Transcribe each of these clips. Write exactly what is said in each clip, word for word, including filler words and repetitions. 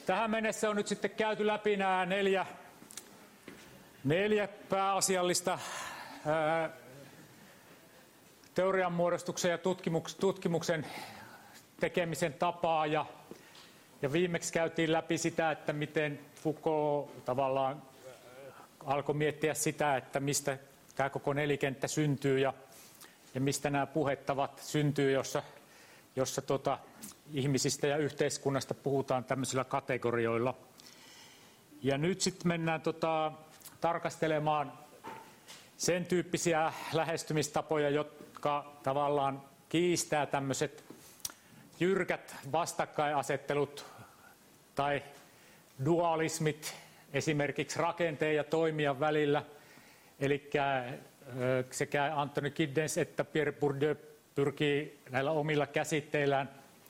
tähän mennessä on nyt sitten käyty läpi nämä neljä, neljä pääasiallista ää, teorian muodostuksen ja tutkimuks, tutkimuksen tekemisen tapaa ja, ja viimeksi käytiin läpi sitä, että miten Foucault tavallaan alkoi miettiä sitä, että mistä tämä koko nelikenttä syntyy ja, ja mistä nämä puhettavat syntyy, jossa, jossa tota, ihmisistä ja yhteiskunnasta puhutaan tämmöisillä kategorioilla. Ja nyt sitten mennään tota, tarkastelemaan sen tyyppisiä lähestymistapoja, jotka tavallaan kiistää tämmöiset jyrkät vastakkainasettelut tai dualismit esimerkiksi rakenteen ja toimijan välillä. Eli sekä Anthony Giddens että Pierre Bourdieu pyrkii näillä omilla käsitteillään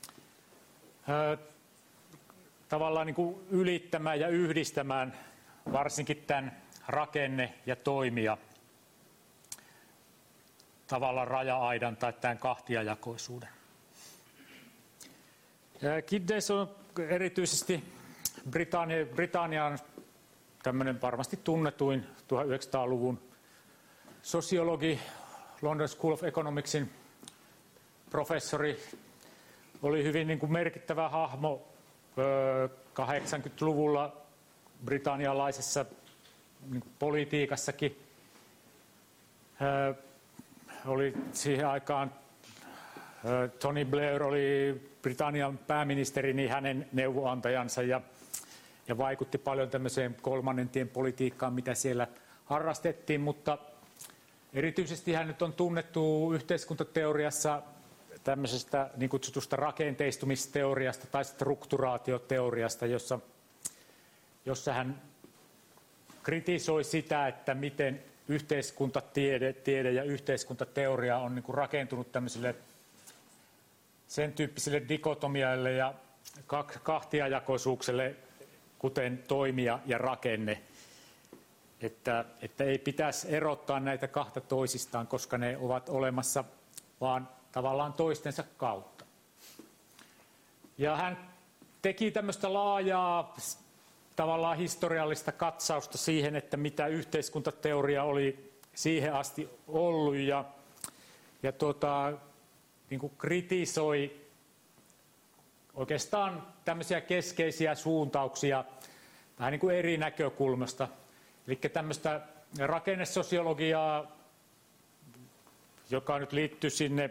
tavallaan niin kuin ylittämään ja yhdistämään varsinkin tämän rakenne ja toimija tavallaan raja-aidan tai tämän kahtiajakoisuuden. Giddens on erityisesti Britannia, Britannian tämmöinen varmasti tunnetuin tuhatyhdeksänsataaluvun sosiologi, London School of Economicsin professori, oli hyvin niin kuin merkittävä hahmo kahdeksankymmentäluvulla britannialaisessa niin kuin politiikassakin. Oli siihen aikaan Tony Blair oli Britannian pääministeri, niin hänen neuvonantajansa ja, ja vaikutti paljon tämmöiseen kolmannen tien politiikkaan, mitä siellä harrastettiin, mutta erityisesti hän nyt on tunnettu yhteiskuntateoriassa tämmöisestä niin kutsutusta rakenteistumisteoriasta tai strukturaatioteoriasta, jossa, jossa hän kritisoi sitä, että miten yhteiskuntatiede tiede ja yhteiskuntateoria on niin kuin rakentunut tämmöisille sen tyyppisille dikotomiaille ja kahtiajakoisuukselle, kuten toimija ja rakenne. Että, että ei pitäisi erottaa näitä kahta toisistaan, koska ne ovat olemassa vaan tavallaan toistensa kautta. Ja hän teki tämmöistä laajaa tavallaan historiallista katsausta siihen, että mitä yhteiskuntateoria oli siihen asti ollut ja, ja tuota, niin kuin kritisoi oikeastaan tämmöisiä keskeisiä suuntauksia vähän niin kuin eri näkökulmasta. Eli tämmöistä rakennesosiologiaa, joka nyt liittyy sinne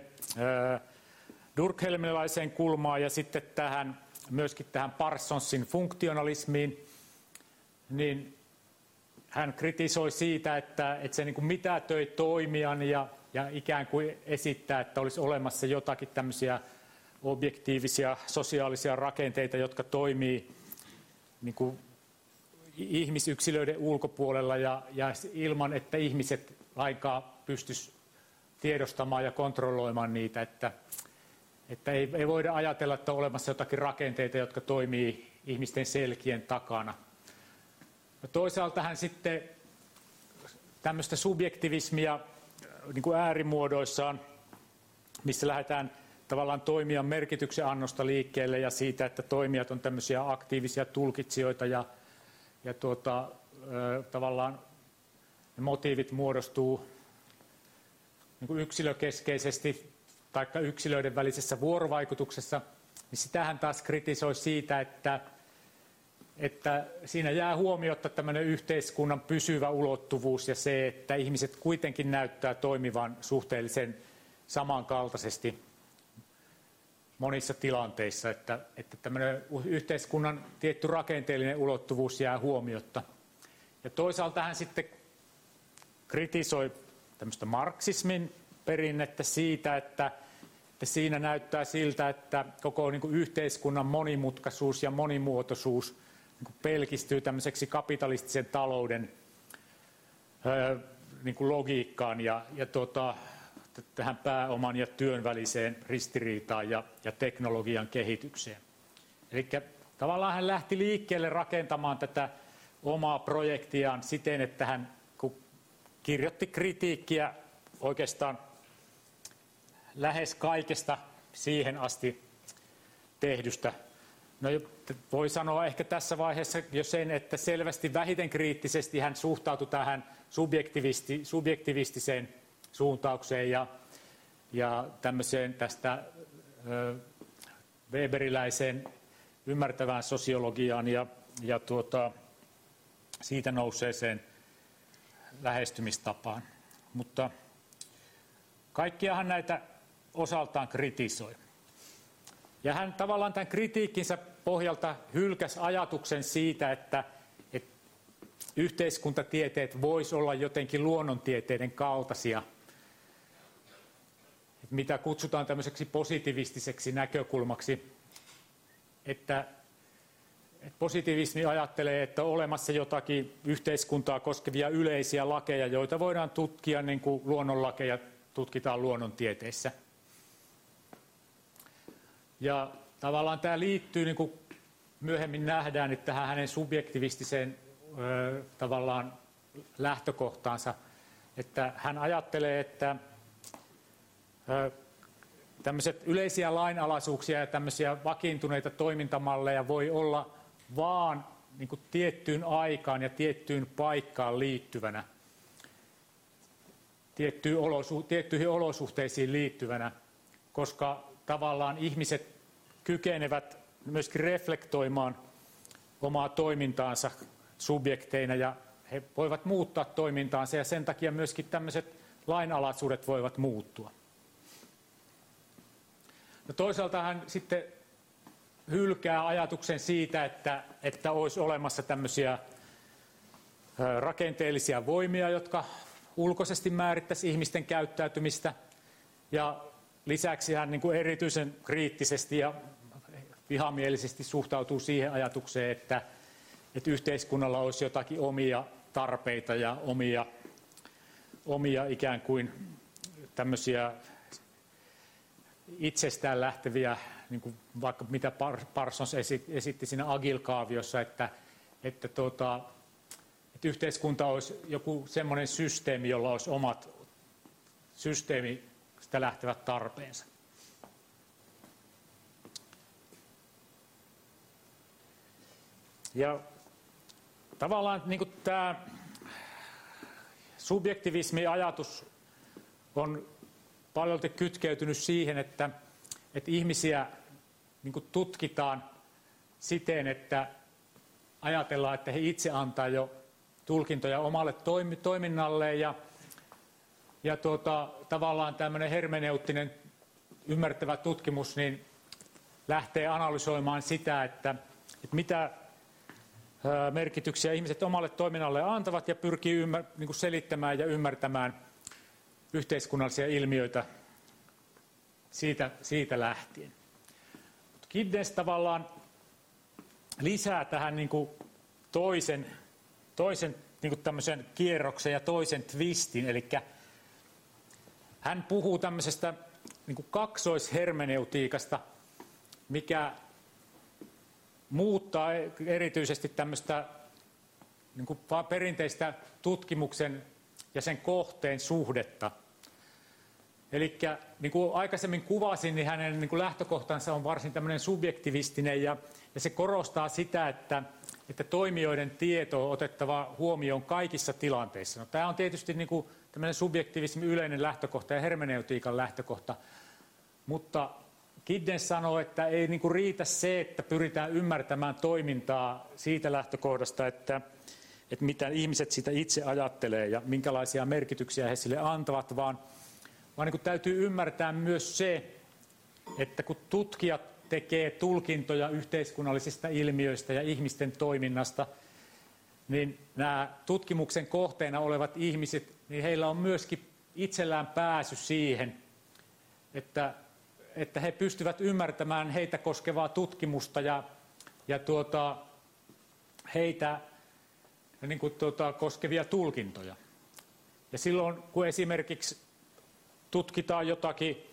durkheimilaiseen kulmaan ja sitten tähän, myöskin tähän Parsonsin funktionalismiin, niin hän kritisoi siitä, että, että se niin kuin mitätöi toimijan ja, ja ikään kuin esittää, että olisi olemassa jotakin tämmöisiä objektiivisia sosiaalisia rakenteita, jotka toimii niin kuin ihmisyksilöiden ulkopuolella ja, ja ilman, että ihmiset lainkaan pystyisi tiedostamaan ja kontrolloimaan niitä, että, että ei, ei voida ajatella, että on olemassa jotakin rakenteita, jotka toimii ihmisten selkien takana. No toisaalta hän sitten tämmöistä subjektivismia niin kuin äärimuodoissaan, missä lähdetään tavallaan toimijan merkityksen annosta liikkeelle ja siitä, että toimijat on tämmöisiä aktiivisia tulkitsijoita ja, ja tuota, tavallaan ne motiivit muodostuu niin kuin yksilökeskeisesti tai yksilöiden välisessä vuorovaikutuksessa, niin sitähän taas kritisoi siitä, että, että siinä jää huomiotta tämmöinen yhteiskunnan pysyvä ulottuvuus ja se, että ihmiset kuitenkin näyttää toimivan suhteellisen samankaltaisesti monissa tilanteissa, että, että tämmöinen yhteiskunnan tietty rakenteellinen ulottuvuus jää huomiotta. Ja toisaalta hän sitten kritisoi tämmöistä marksismin perinnettä siitä, että, että siinä näyttää siltä, että koko niin kuin yhteiskunnan monimutkaisuus ja monimuotoisuus niin kuin pelkistyy tämmöiseksi kapitalistisen talouden ää, niin kuin logiikkaan ja, ja tuota, tähän pääoman ja työn väliseen ristiriitaan ja, ja teknologian kehitykseen. Eli tavallaan hän lähti liikkeelle rakentamaan tätä omaa projektiaan siten, että hän kirjoitti kritiikkiä oikeastaan lähes kaikesta siihen asti tehdystä No, voi sanoa ehkä tässä vaiheessa jo sen, että selvästi vähiten kriittisesti hän suhtautui tähän subjektivisti, subjektivistiseen suuntaukseen ja, ja tämmöiseen tästä ö, weberiläiseen ymmärtävään sosiologiaan ja, ja tuota, siitä nousseeseen lähestymistapaan. Mutta kaikkiahan näitä osaltaan kritisoi. Ja hän tavallaan tämän kritiikkinsä pohjalta hylkäsi ajatuksen siitä, että, että yhteiskuntatieteet voisi olla jotenkin luonnontieteiden kaltaisia, mitä kutsutaan tämmöiseksi positivistiseksi näkökulmaksi, että, että positivismi ajattelee, että on olemassa jotakin yhteiskuntaa koskevia yleisiä lakeja, joita voidaan tutkia niin kuin luonnonlakeja tutkitaan luonnontieteissä. Ja tavallaan tämä liittyy, niin kuin myöhemmin nähdään, että tähän hänen subjektivistiseen ö, tavallaan lähtökohtaansa, että hän ajattelee, että ö, tämmöiset yleisiä lainalaisuuksia ja tämmöisiä vakiintuneita toimintamalleja voi olla vaan niin kuin tiettyyn aikaan ja tiettyyn paikkaan liittyvänä, tiettyihin olosuhteisiin liittyvänä, koska tavallaan ihmiset kykenevät myöskin reflektoimaan omaa toimintaansa subjekteina ja he voivat muuttaa toimintaansa ja sen takia myöskin tämmöiset lainalaisuudet voivat muuttua. No toisaalta hän sitten hylkää ajatuksen siitä, että, että olisi olemassa tämmöisiä rakenteellisia voimia, jotka ulkoisesti määrittäisi ihmisten käyttäytymistä ja lisäksi hän niin kuin erityisen kriittisesti ja vihamielisesti suhtautuu siihen ajatukseen, että, että yhteiskunnalla olisi jotakin omia tarpeita ja omia, omia ikään kuin tämmöisiä itsestään lähteviä, niin kuin vaikka mitä Parsons esitti siinä Agile-kaaviossa, että, että, tuota, että yhteiskunta olisi joku semmoinen systeemi, jolla olisi omat systeemi sitä lähtevät tarpeensa. Ja tavallaan niin kuin tämä subjektivismi-ajatus on paljolti kytkeytynyt siihen, että, että ihmisiä niin kuin tutkitaan siten, että ajatellaan, että he itse antaa jo tulkintoja omalle toiminnalleen ja Ja tuota, tavallaan tämmöinen hermeneuttinen ymmärtävä tutkimus niin lähtee analysoimaan sitä, että, että mitä merkityksiä ihmiset omalle toiminnalle antavat ja pyrkii ymmär, niin kuin selittämään ja ymmärtämään yhteiskunnallisia ilmiöitä siitä, siitä lähtien. Giddens tavallaan lisää tähän niin kuin toisen, toisen niin kuin tämmöisen kierroksen ja toisen twistin, eli hän puhuu tämmöisestä niin kuin kaksoishermeneutiikasta, mikä muuttaa erityisesti tämmöistä niin kuin perinteistä tutkimuksen ja sen kohteen suhdetta. Eli niin kuin aikaisemmin kuvasin, niin hänen niin kuin lähtökohtansa on varsin tämmöinen subjektivistinen ja, ja se korostaa sitä, että, että toimijoiden tieto on otettava huomioon kaikissa tilanteissa. No, tämä on tietysti niin kuin tämmöinen subjektivismin yleinen lähtökohta ja hermeneutiikan lähtökohta, mutta Giddens sanoo, että ei niin kuin riitä se, että pyritään ymmärtämään toimintaa siitä lähtökohdasta, että, että mitä ihmiset sitä itse ajattelee ja minkälaisia merkityksiä he sille antavat, vaan, vaan niin kuin täytyy ymmärtää myös se, että kun tutkijat tekee tulkintoja yhteiskunnallisista ilmiöistä ja ihmisten toiminnasta, niin nämä tutkimuksen kohteena olevat ihmiset, niin heillä on myöskin itsellään pääsy siihen, että, että he pystyvät ymmärtämään heitä koskevaa tutkimusta ja, ja tuota, heitä niin kuin tuota, koskevia tulkintoja. Ja silloin, kun esimerkiksi tutkitaan jotakin,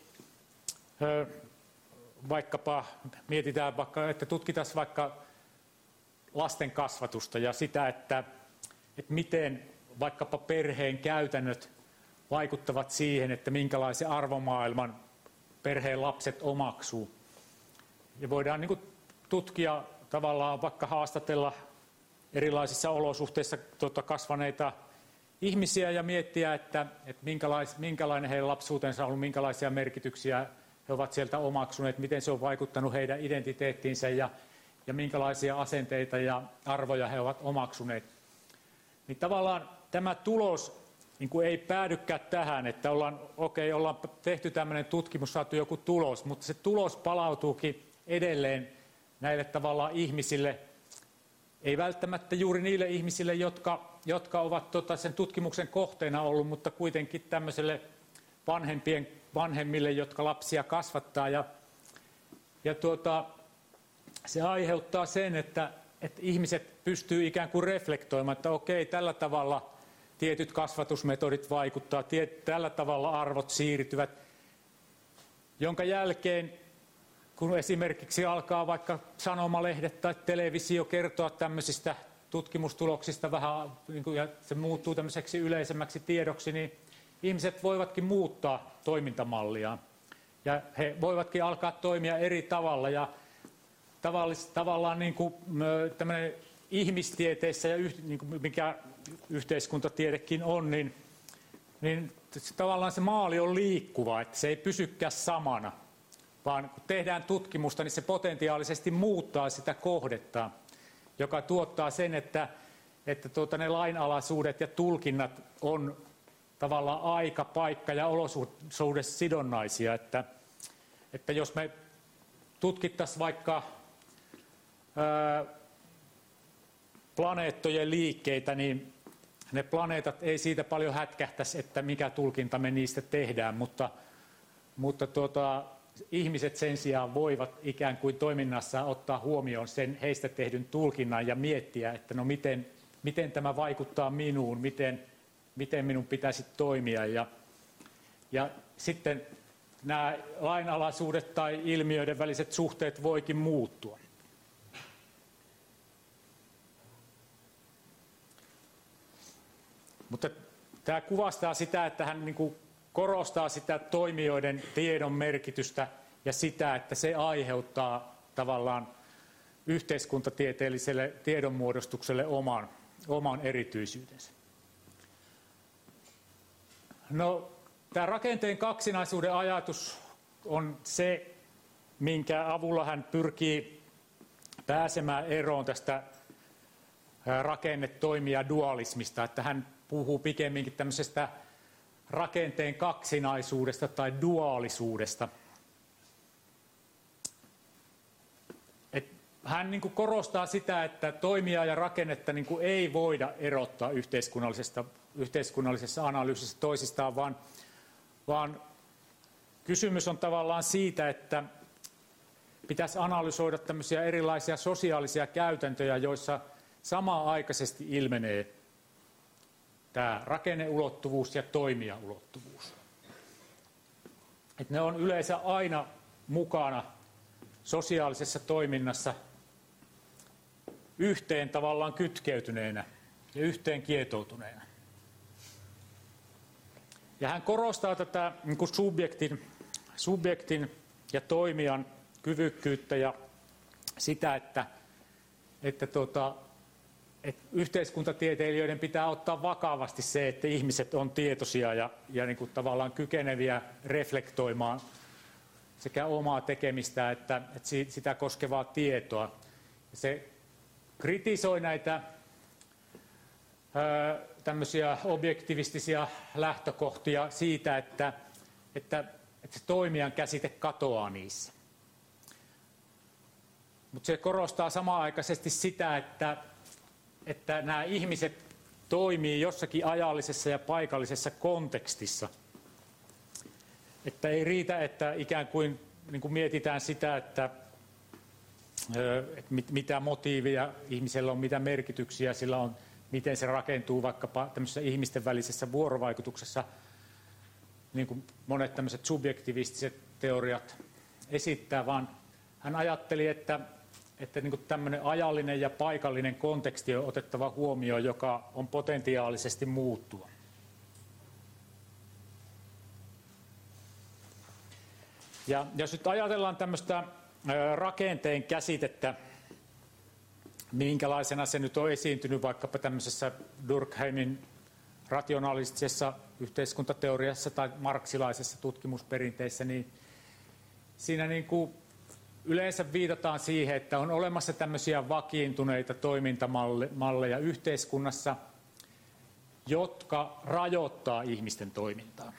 vaikkapa mietitään vaikka, että tutkitaan vaikka lasten kasvatusta ja sitä, että, että miten vaikkapa perheen käytännöt vaikuttavat siihen, että minkälaisen arvomaailman perheen lapset omaksuu. Ja voidaan niin kuin tutkia tavallaan vaikka haastatella erilaisissa olosuhteissa tuota, kasvaneita ihmisiä ja miettiä, että, että minkälais, minkälainen heidän lapsuutensa on ollut, minkälaisia merkityksiä he ovat sieltä omaksuneet, miten se on vaikuttanut heidän identiteettiinsä ja, ja minkälaisia asenteita ja arvoja he ovat omaksuneet. Niin tavallaan tämä tulos niin kuin ei päädykään tähän, että ollaan, okei, ollaan tehty tämmöinen tutkimus, saatu joku tulos, mutta se tulos palautuukin edelleen näille tavallaan ihmisille, ei välttämättä juuri niille ihmisille, jotka, jotka ovat tota, sen tutkimuksen kohteena ollut, mutta kuitenkin tämmöiselle vanhempien, vanhemmille, jotka lapsia kasvattaa. Ja, ja tuota, se aiheuttaa sen, että, että ihmiset pystyy ikään kuin reflektoimaan, että okei, tällä tavalla tietyt kasvatusmetodit vaikuttaa, tiet, tällä tavalla arvot siirtyvät, jonka jälkeen kun esimerkiksi alkaa vaikka sanomalehdet tai televisio kertoa tämmöisistä tutkimustuloksista vähän, niin kuin, ja se muuttuu tämmöiseksi yleisemmäksi tiedoksi, niin ihmiset voivatkin muuttaa toimintamalliaan. Ja he voivatkin alkaa toimia eri tavalla. Ja tavallaan niin kuin tämmöinen ihmistieteissä ja yh, niin kuin mikä yhteiskuntatiedekin on, niin, niin tavallaan se maali on liikkuva, että se ei pysykään samana. Vaan kun tehdään tutkimusta, niin se potentiaalisesti muuttaa sitä kohdetta, joka tuottaa sen, että, että tuota, ne lainalaisuudet ja tulkinnat on tavallaan aika, paikka ja olosuhdesidonnaisia. Että, että jos me tutkittaisiin vaikka ää, planeettojen liikkeitä, niin ne planeetat ei siitä paljon hätkähtäisi, että mikä tulkinta me niistä tehdään, mutta, mutta tuota, ihmiset sen sijaan voivat ikään kuin toiminnassaan ottaa huomioon sen heistä tehdyn tulkinnan ja miettiä, että no miten, miten tämä vaikuttaa minuun, miten, miten minun pitäisi toimia. Ja, ja sitten nämä lainalaisuudet tai ilmiöiden väliset suhteet voikin muuttua. Mutta tämä kuvastaa sitä, että hän niin kuin korostaa sitä toimijoiden tiedon merkitystä ja sitä, että se aiheuttaa tavallaan yhteiskuntatieteelliselle tiedonmuodostukselle oman, oman erityisyytensä. No, tämä rakenteen kaksinaisuuden ajatus on se, minkä avulla hän pyrkii pääsemään eroon tästä rakennetoimija dualismista, että hän puhuu pikemminkin tämmöisestä rakenteen kaksinaisuudesta tai duaalisuudesta. Et hän niin kuin korostaa sitä, että toimijaa ja rakennetta niin kuin ei voida erottaa yhteiskunnallisesta, yhteiskunnallisessa analyysissä toisistaan, vaan, vaan kysymys on tavallaan siitä, että pitäisi analysoida tämmöisiä erilaisia sosiaalisia käytäntöjä, joissa samanaikaisesti ilmenee tämä rakenneulottuvuus ja toimijaulottuvuus. Et ne on yleensä aina mukana sosiaalisessa toiminnassa yhteen tavallaan kytkeytyneenä ja yhteen kietoutuneena. Ja hän korostaa tätä niin kuin subjektin, subjektin ja toimijan kyvykkyyttä ja sitä, että, että tuota, että yhteiskuntatieteilijöiden pitää ottaa vakavasti se, että ihmiset on tietoisia ja, ja niin kuin tavallaan kykeneviä reflektoimaan sekä omaa tekemistä että, että sitä koskevaa tietoa. Se kritisoi näitä ää, tämmöisiä objektivistisia lähtökohtia siitä, että, että, että se toimijan käsite katoaa niissä. Mutta se korostaa samanaikaisesti sitä, että että nämä ihmiset toimii jossakin ajallisessa ja paikallisessa kontekstissa. Että ei riitä, että ikään kuin, niin kuin mietitään sitä, että, että mitä motiivia ihmisellä on, mitä merkityksiä sillä on, miten se rakentuu vaikkapa tämmöisessä ihmisten välisessä vuorovaikutuksessa, niin kuin monet tämmöiset subjektivistiset teoriat esittää, vaan hän ajatteli, että että niin kuin tämmöinen ajallinen ja paikallinen konteksti on otettava huomioon, joka on potentiaalisesti muuttua. Ja jos nyt ajatellaan tämmöistä rakenteen käsitettä, minkälaisena se nyt on esiintynyt vaikkapa tämmöisessä Durkheimin rationalistisessa yhteiskuntateoriassa tai marksilaisessa tutkimusperinteessä, niin siinä niin kuin yleensä viitataan siihen, että on olemassa tämmöisiä vakiintuneita toimintamalleja yhteiskunnassa, jotka rajoittaa ihmisten toimintaa.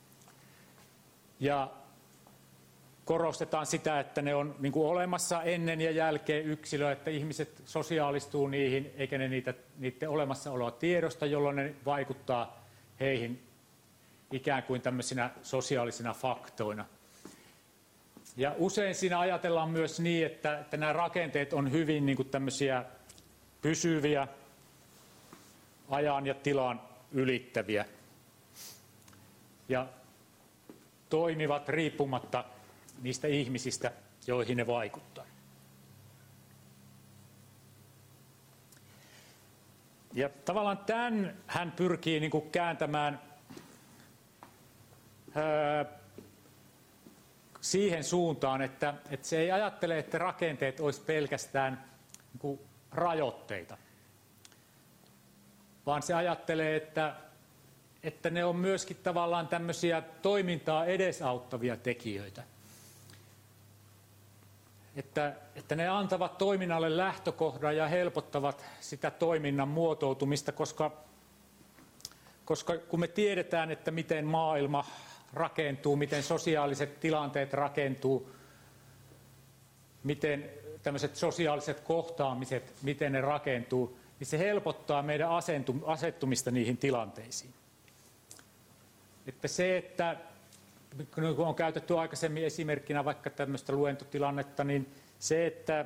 Ja korostetaan sitä, että ne on niin kuin olemassa ennen ja jälkeen yksilöä, että ihmiset sosiaalistuu niihin, eikä ne niitä, niiden olemassaoloa tiedosta, jolloin ne vaikuttaa heihin ikään kuin tämmöisinä sosiaalisina faktoina. Ja usein siinä ajatellaan myös niin, että, että nämä rakenteet on hyvin niin kuin tämmöisiä pysyviä, ajan ja tilan ylittäviä ja toimivat riippumatta niistä ihmisistä, joihin ne vaikuttaa. Ja tavallaan tämän hän pyrkii niin kuin kääntämään ää, siihen suuntaan, että, että se ei ajattele, että rakenteet olisi pelkästään niin kuin rajoitteita, vaan se ajattelee, että, että ne on myöskin tavallaan tämmöisiä toimintaa edesauttavia tekijöitä. Että, että ne antavat toiminnalle lähtökohdan ja helpottavat sitä toiminnan muotoutumista, koska, koska kun me tiedetään, että miten maailma rakentuu, miten sosiaaliset tilanteet rakentuu, miten tämmöiset sosiaaliset kohtaamiset, miten ne rakentuu, niin se helpottaa meidän asettumista niihin tilanteisiin. Että se, että kun on käytetty aikaisemmin esimerkkinä vaikka tämmöistä luentotilannetta, niin se, että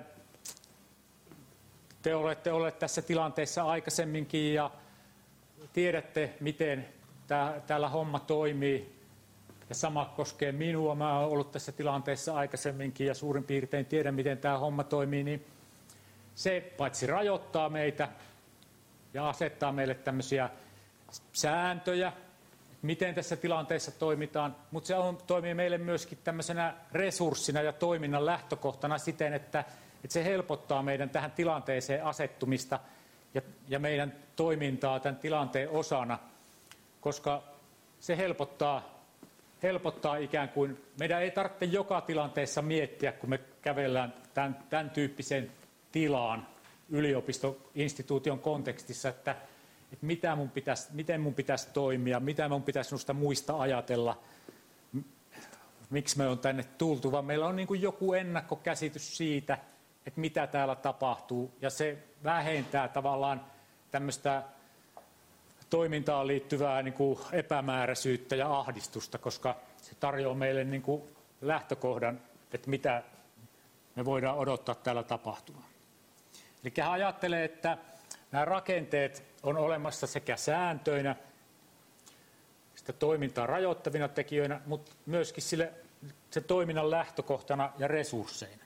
te olette olleet tässä tilanteessa aikaisemminkin ja tiedätte, miten täällä homma toimii, ja sama koskee minua, mä olen ollut tässä tilanteessa aikaisemminkin ja suurin piirtein tiedän, miten tämä homma toimii, niin se paitsi rajoittaa meitä ja asettaa meille tämmöisiä sääntöjä, miten tässä tilanteessa toimitaan, mutta se on, toimii meille myöskin tämmöisenä resurssina ja toiminnan lähtökohtana siten, että, että se helpottaa meidän tähän tilanteeseen asettumista ja, ja meidän toimintaa tämän tilanteen osana, koska se helpottaa, helpottaa ikään kuin, meidän ei tarvitse joka tilanteessa miettiä, kun me kävellään tämän, tämän tyyppisen tilaan yliopistoinstituution kontekstissa, että että mitä mun pitäisi, miten mun pitäisi toimia, mitä mun pitäisi noista muista ajatella, miksi me on tänne tultu, vaan meillä on niin kuin joku ennakkokäsitys siitä, että mitä täällä tapahtuu, ja se vähentää tavallaan tämmöistä toimintaan liittyvää niin kuin epämääräisyyttä ja ahdistusta, koska se tarjoaa meille niin kuin lähtökohdan, että mitä me voidaan odottaa täällä tapahtumaan. Eli hän ajattelee, että nämä rakenteet on olemassa sekä sääntöinä, sitä toimintaa rajoittavina tekijöinä, mutta myöskin sille, se toiminnan lähtökohtana ja resursseina.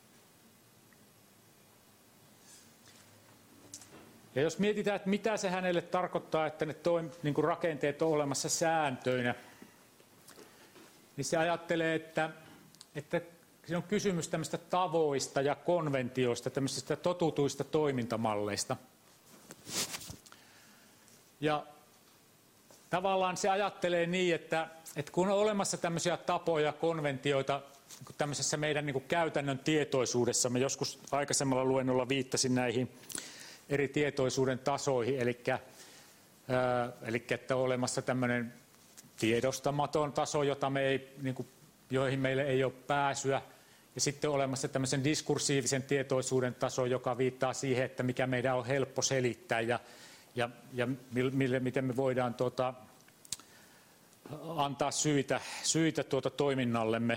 Ja jos mietitään, että mitä se hänelle tarkoittaa, että ne toim, niin kuin rakenteet on olemassa sääntöinä, niin se ajattelee, että, että siinä on kysymys tämmöistä tavoista ja konventioista, tämmöisistä totutuista toimintamalleista. Ja tavallaan se ajattelee niin, että, että kun on olemassa tämmöisiä tapoja, konventioita niin tämmöisessä meidän niin kuin käytännön tietoisuudessa, mä joskus aikaisemmalla luennolla viittasin näihin eri tietoisuuden tasoihin, eli, ää, eli että on olemassa tämmöinen tiedostamaton taso, jota me ei, niin kuin, joihin meille ei ole pääsyä, ja sitten on olemassa tämmöisen diskursiivisen tietoisuuden taso, joka viittaa siihen, että mikä meidän on helppo selittää ja Ja, ja mille, miten me voidaan tuota, antaa syitä, syitä tuota toiminnallemme,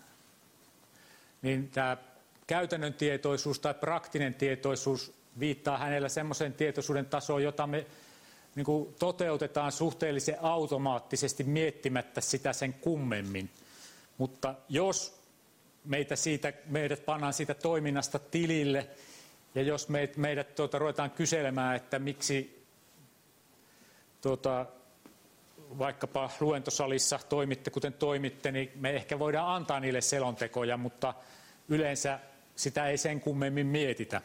niin tämä käytännön tietoisuus tai praktinen tietoisuus viittaa hänellä semmoisen tietoisuuden tasoon, jota me niin kuin toteutetaan suhteellisen automaattisesti miettimättä sitä sen kummemmin. Mutta jos meitä siitä, meidät pannaan siitä toiminnasta tilille ja jos meidät, meidät tuota, ruvetaan kyselemään, että miksi Tuota, vaikkapa luentosalissa toimitte, kuten toimitte, niin me ehkä voidaan antaa niille selontekoja, mutta yleensä sitä ei sen kummemmin mietitä.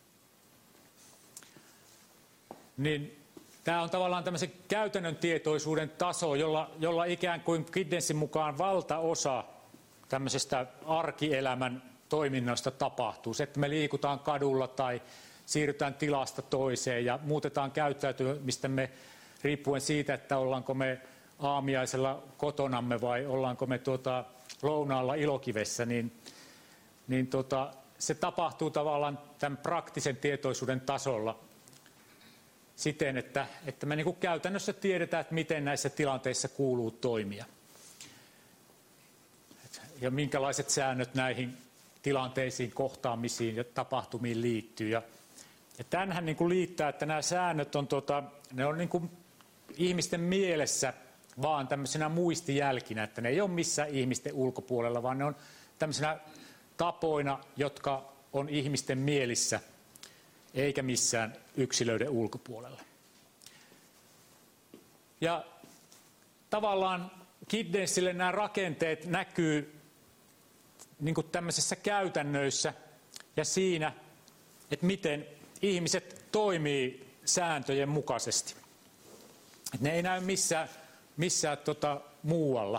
Niin tämä on tavallaan tämmöisen käytännön tietoisuuden taso, jolla, jolla ikään kuin Giddensin mukaan valtaosa tämmöisestä arkielämän toiminnasta tapahtuu. Se, että me liikutaan kadulla tai siirrytään tilasta toiseen ja muutetaan käyttäytymistämme riippuen siitä, että ollaanko me aamiaisella kotonamme vai ollaanko me tuota lounaalla Ilokivessä, niin, niin tuota, se tapahtuu tavallaan tämän praktisen tietoisuuden tasolla siten, että, että me niin kuin käytännössä tiedetään, että miten näissä tilanteissa kuuluu toimia. Ja minkälaiset säännöt näihin tilanteisiin, kohtaamisiin ja tapahtumiin liittyy. Ja, ja tämähän niin kuin liittää, että nämä säännöt on, tota, ne on niin kuin ihmisten mielessä vaan tämmöisenä muistijälkinä, että ne ei ole missään ihmisten ulkopuolella, vaan ne on tämmöisenä tapoina, jotka on ihmisten mielissä, eikä missään yksilöiden ulkopuolella. Ja tavallaan Giddensille nämä rakenteet näkyy niin kuin tämmöisissä käytännöissä ja siinä, että miten ihmiset toimii sääntöjen mukaisesti. Ne ei näy missään, missään tota, muualla.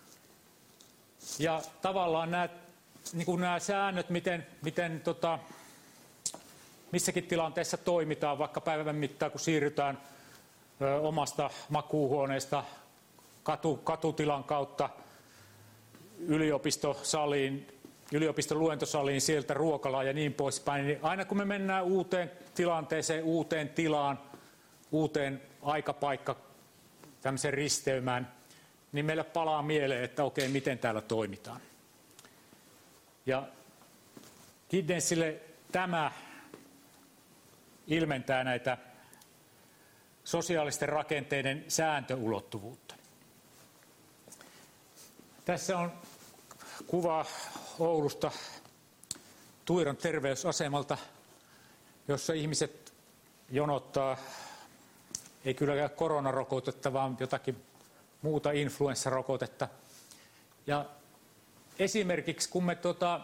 Ja tavallaan nämä, niin kuin nämä säännöt, miten, miten tota, missäkin tilanteessa toimitaan, vaikka päivän mittaan, kun siirrytään ö, omasta makuuhuoneesta katu, katutilan kautta yliopistosaliin, yliopiston luentosaliin, sieltä ruokalaan ja niin poispäin, niin aina kun me mennään uuteen tilanteeseen, uuteen tilaan, uuteen aikapaikka, tämmöiseen risteymään, niin meillä palaa mieleen, että okei, miten täällä toimitaan. Ja Giddensille tämä ilmentää näitä sosiaalisten rakenteiden sääntöulottuvuutta. Tässä on kuva Oulusta Tuiran terveysasemalta, jossa ihmiset jonottaa, ei kylläkään koronarokotetta, vaan jotakin muuta influenssarokotetta. Ja esimerkiksi kun me tota,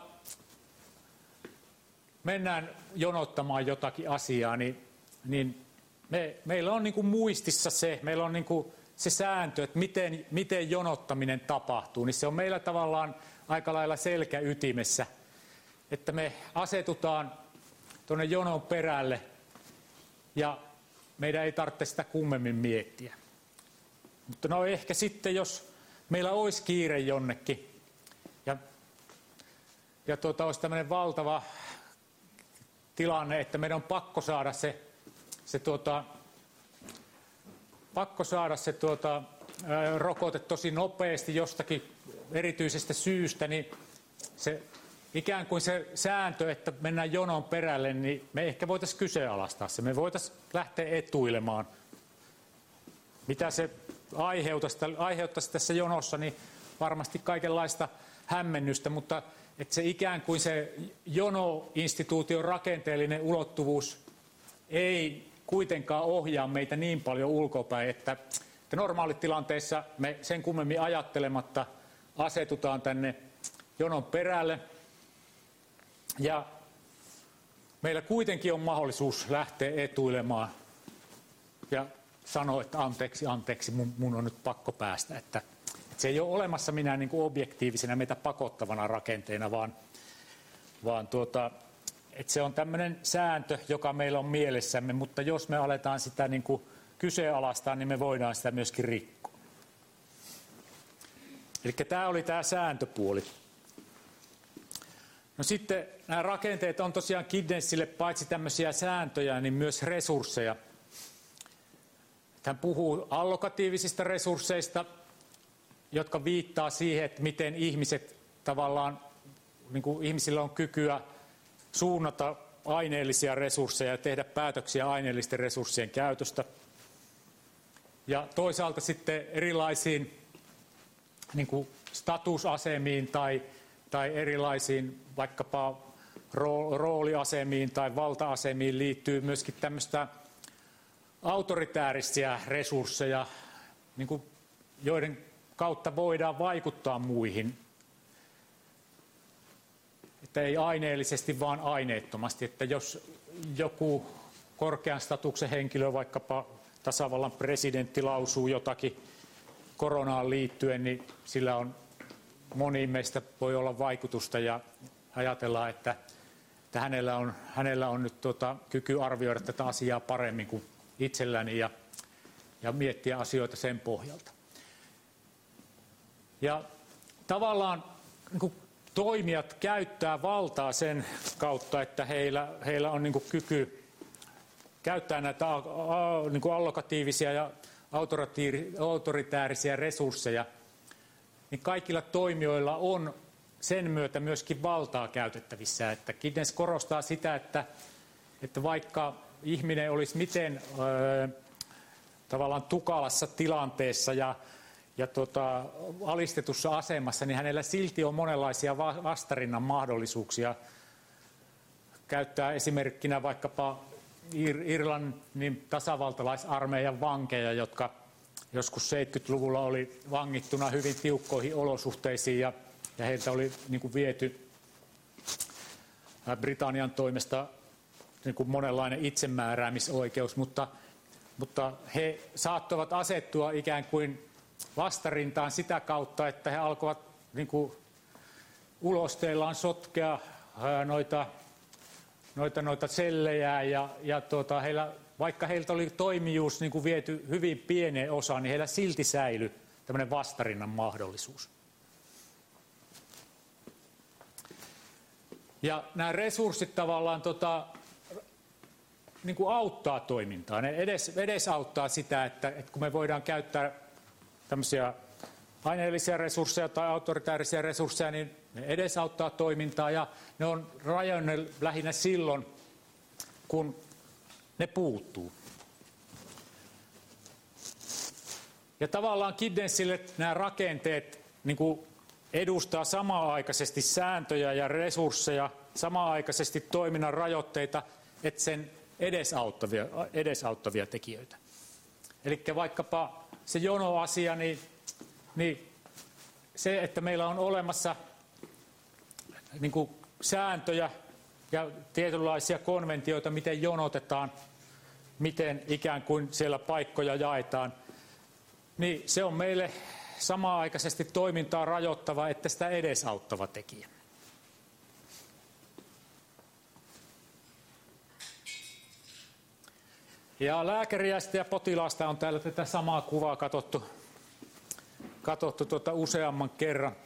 mennään jonottamaan jotakin asiaa, niin, niin me, meillä on niin kuin muistissa se, meillä on niin kuin se sääntö, että miten, miten jonottaminen tapahtuu, niin se on meillä tavallaan aika lailla selkäytimessä, että me asetutaan tuonne jonon perälle ja meidän ei tarvitse sitä kummemmin miettiä. Mutta no ehkä sitten, jos meillä olisi kiire jonnekin ja, ja tuota, olisi tämmöinen valtava tilanne, että meidän on pakko saada se, se, tuota, pakko saada se tuota, ää, rokote tosi nopeasti jostakin erityisestä syystä, niin se ikään kuin se sääntö, että mennään jonon perälle, niin me ehkä voitaisiin kyseenalaistaa se. Me voitaisiin lähteä etuilemaan. Mitä se aiheuttaisi, aiheuttaisi tässä jonossa, niin varmasti kaikenlaista hämmennystä, mutta että se ikään kuin se jono-instituution rakenteellinen ulottuvuus ei kuitenkaan ohjaa meitä niin paljon ulkopäin, että, että normaalitilanteessa me sen kummemmin ajattelematta asetutaan tänne jonon perälle ja meillä kuitenkin on mahdollisuus lähteä etuilemaan ja sanoa, että anteeksi, anteeksi, mun, mun on nyt pakko päästä. Että, että se ei ole olemassa minä niin kuin objektiivisena meitä pakottavana rakenteena, vaan, vaan tuota, että se on tämmöinen sääntö, joka meillä on mielessämme, mutta jos me aletaan sitä niin kuin kyseenalaistaa, niin me voidaan sitä myöskin rikkoa. Eli tämä oli tämä sääntöpuoli. No sitten nämä rakenteet on tosiaan Giddensille paitsi tämmöisiä sääntöjä, niin myös resursseja. Hän puhuu allokatiivisista resursseista, jotka viittaa siihen, että miten ihmiset tavallaan, niin kuin ihmisillä on kykyä suunnata aineellisia resursseja ja tehdä päätöksiä aineellisten resurssien käytöstä. Ja toisaalta sitten erilaisiin niin kuin statusasemiin tai, tai erilaisiin vaikkapa rooliasemiin tai valta-asemiin liittyy myöskin tämmöistä autoritäärisiä resursseja, niin kuin, joiden kautta voidaan vaikuttaa muihin. että ei aineellisesti, vaan aineettomasti. Että jos joku korkean statuksen henkilö, vaikkapa tasavallan presidentti, lausuu jotakin koronaan liittyen, niin sillä on moniin meistä voi olla vaikutusta ja ajatellaan, että, että hänellä, on, hänellä on nyt tuota, kyky arvioida tätä asiaa paremmin kuin itselläni ja, ja miettiä asioita sen pohjalta. Ja tavallaan niin kuin toimijat käyttää valtaa sen kautta, että heillä, heillä on niin kuin kyky käyttää näitä niin kuin allokatiivisia ja autoritäärisiä resursseja, niin kaikilla toimijoilla on sen myötä myöskin valtaa käytettävissä. Että Keynes korostaa sitä, että, että vaikka ihminen olisi miten ö, tavallaan tukalassa tilanteessa ja, ja tota, alistetussa asemassa, niin hänellä silti on monenlaisia vastarinnan mahdollisuuksia. Käyttää esimerkkinä vaikkapa Irlannin tasavaltalaisarmeijan vankeja, jotka joskus seitsemänkymmentäluvulla oli vangittuna hyvin tiukkoihin olosuhteisiin ja, ja heiltä oli niin kuin viety Britannian toimesta niin kuin monenlainen itsemääräämisoikeus, mutta, mutta he saattoivat asettua ikään kuin vastarintaan sitä kautta, että he alkoivat niin kuin ulosteillaan sotkea noita noita, noita sellejä ja, ja tuota, heillä, vaikka heiltä oli toimijuus niin kuin viety hyvin pieneen osaan, niin heillä silti säilyi tämmöinen vastarinnan mahdollisuus. Ja nämä resurssit tavallaan tota, niin kuin auttaa toimintaa. Ne edes, edesauttaa sitä, että, että kun me voidaan käyttää tämmöisiä aineellisia resursseja tai autoritäärisiä resursseja, niin ne edesauttaa toimintaa ja ne on rajoinen lähinnä silloin, kun ne puuttuu. Ja tavallaan Giddensille nämä rakenteet niin kuin edustaa samanaikaisesti sääntöjä ja resursseja, samanaikaisesti toiminnan rajoitteita, että sen edesauttavia, edesauttavia tekijöitä. Eli vaikkapa se jonoasia, niin, niin se, että meillä on olemassa niin kuin sääntöjä ja tietynlaisia konventioita, miten jonotetaan, miten ikään kuin siellä paikkoja jaetaan, niin se on meille samanaikaisesti toimintaa rajoittava, että sitä edesauttava tekijä. Ja lääkäriästä ja potilaasta on täällä tätä samaa kuvaa katsottu, katsottu tuota useamman kerran.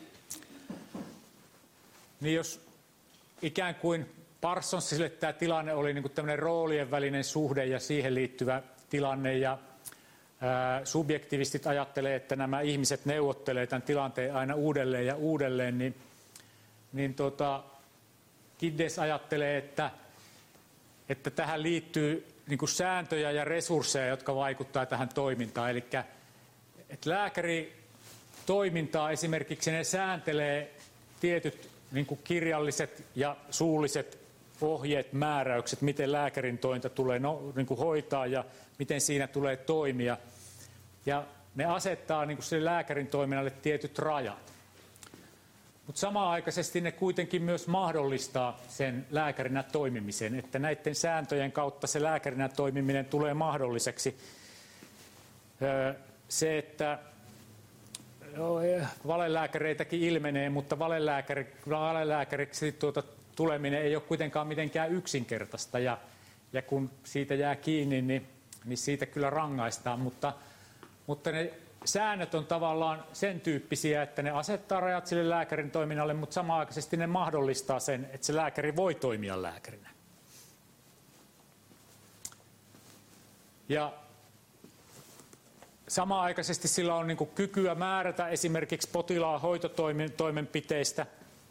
Niin jos ikään kuin Parsonsille tämä tilanne oli niin kuin tämmöinen roolien välinen suhde ja siihen liittyvä tilanne ja ää, subjektivistit ajattelee, että nämä ihmiset neuvottelee tämän tilanteen aina uudelleen ja uudelleen, niin, niin tota, Giddens ajattelee, että, että tähän liittyy niin kuin sääntöjä ja resursseja, jotka vaikuttaa tähän toimintaan. Eli että lääkäri toimintaa esimerkiksi ne sääntelee tietyt niin kuin kirjalliset ja suulliset ohjeet, määräykset, miten lääkärin tointa tulee no, niin kuin hoitaa ja miten siinä tulee toimia. Ja ne asettaa niin kuin sille lääkärin toiminnalle tietyt rajat. Mutta samanaikaisesti ne kuitenkin myös mahdollistaa sen lääkärinä toimimisen, että näiden sääntöjen kautta se lääkärinä toimiminen tulee mahdolliseksi. Se, että valelääkäreitäkin ilmenee, mutta valelääkäri, valelääkäriksi tuota tuleminen ei ole kuitenkaan mitenkään yksinkertaista. Ja, ja kun siitä jää kiinni, niin, niin siitä kyllä rangaistaan. Mutta, mutta ne säännöt on tavallaan sen tyyppisiä, että ne asettaa rajat sille lääkärin toiminnalle, mutta samanaikaisesti ne mahdollistaa sen, että se lääkäri voi toimia lääkärinä. Ja samanaikaisesti sillä on niin kuin kykyä määrätä esimerkiksi potilaan hoitotoimenpiteistä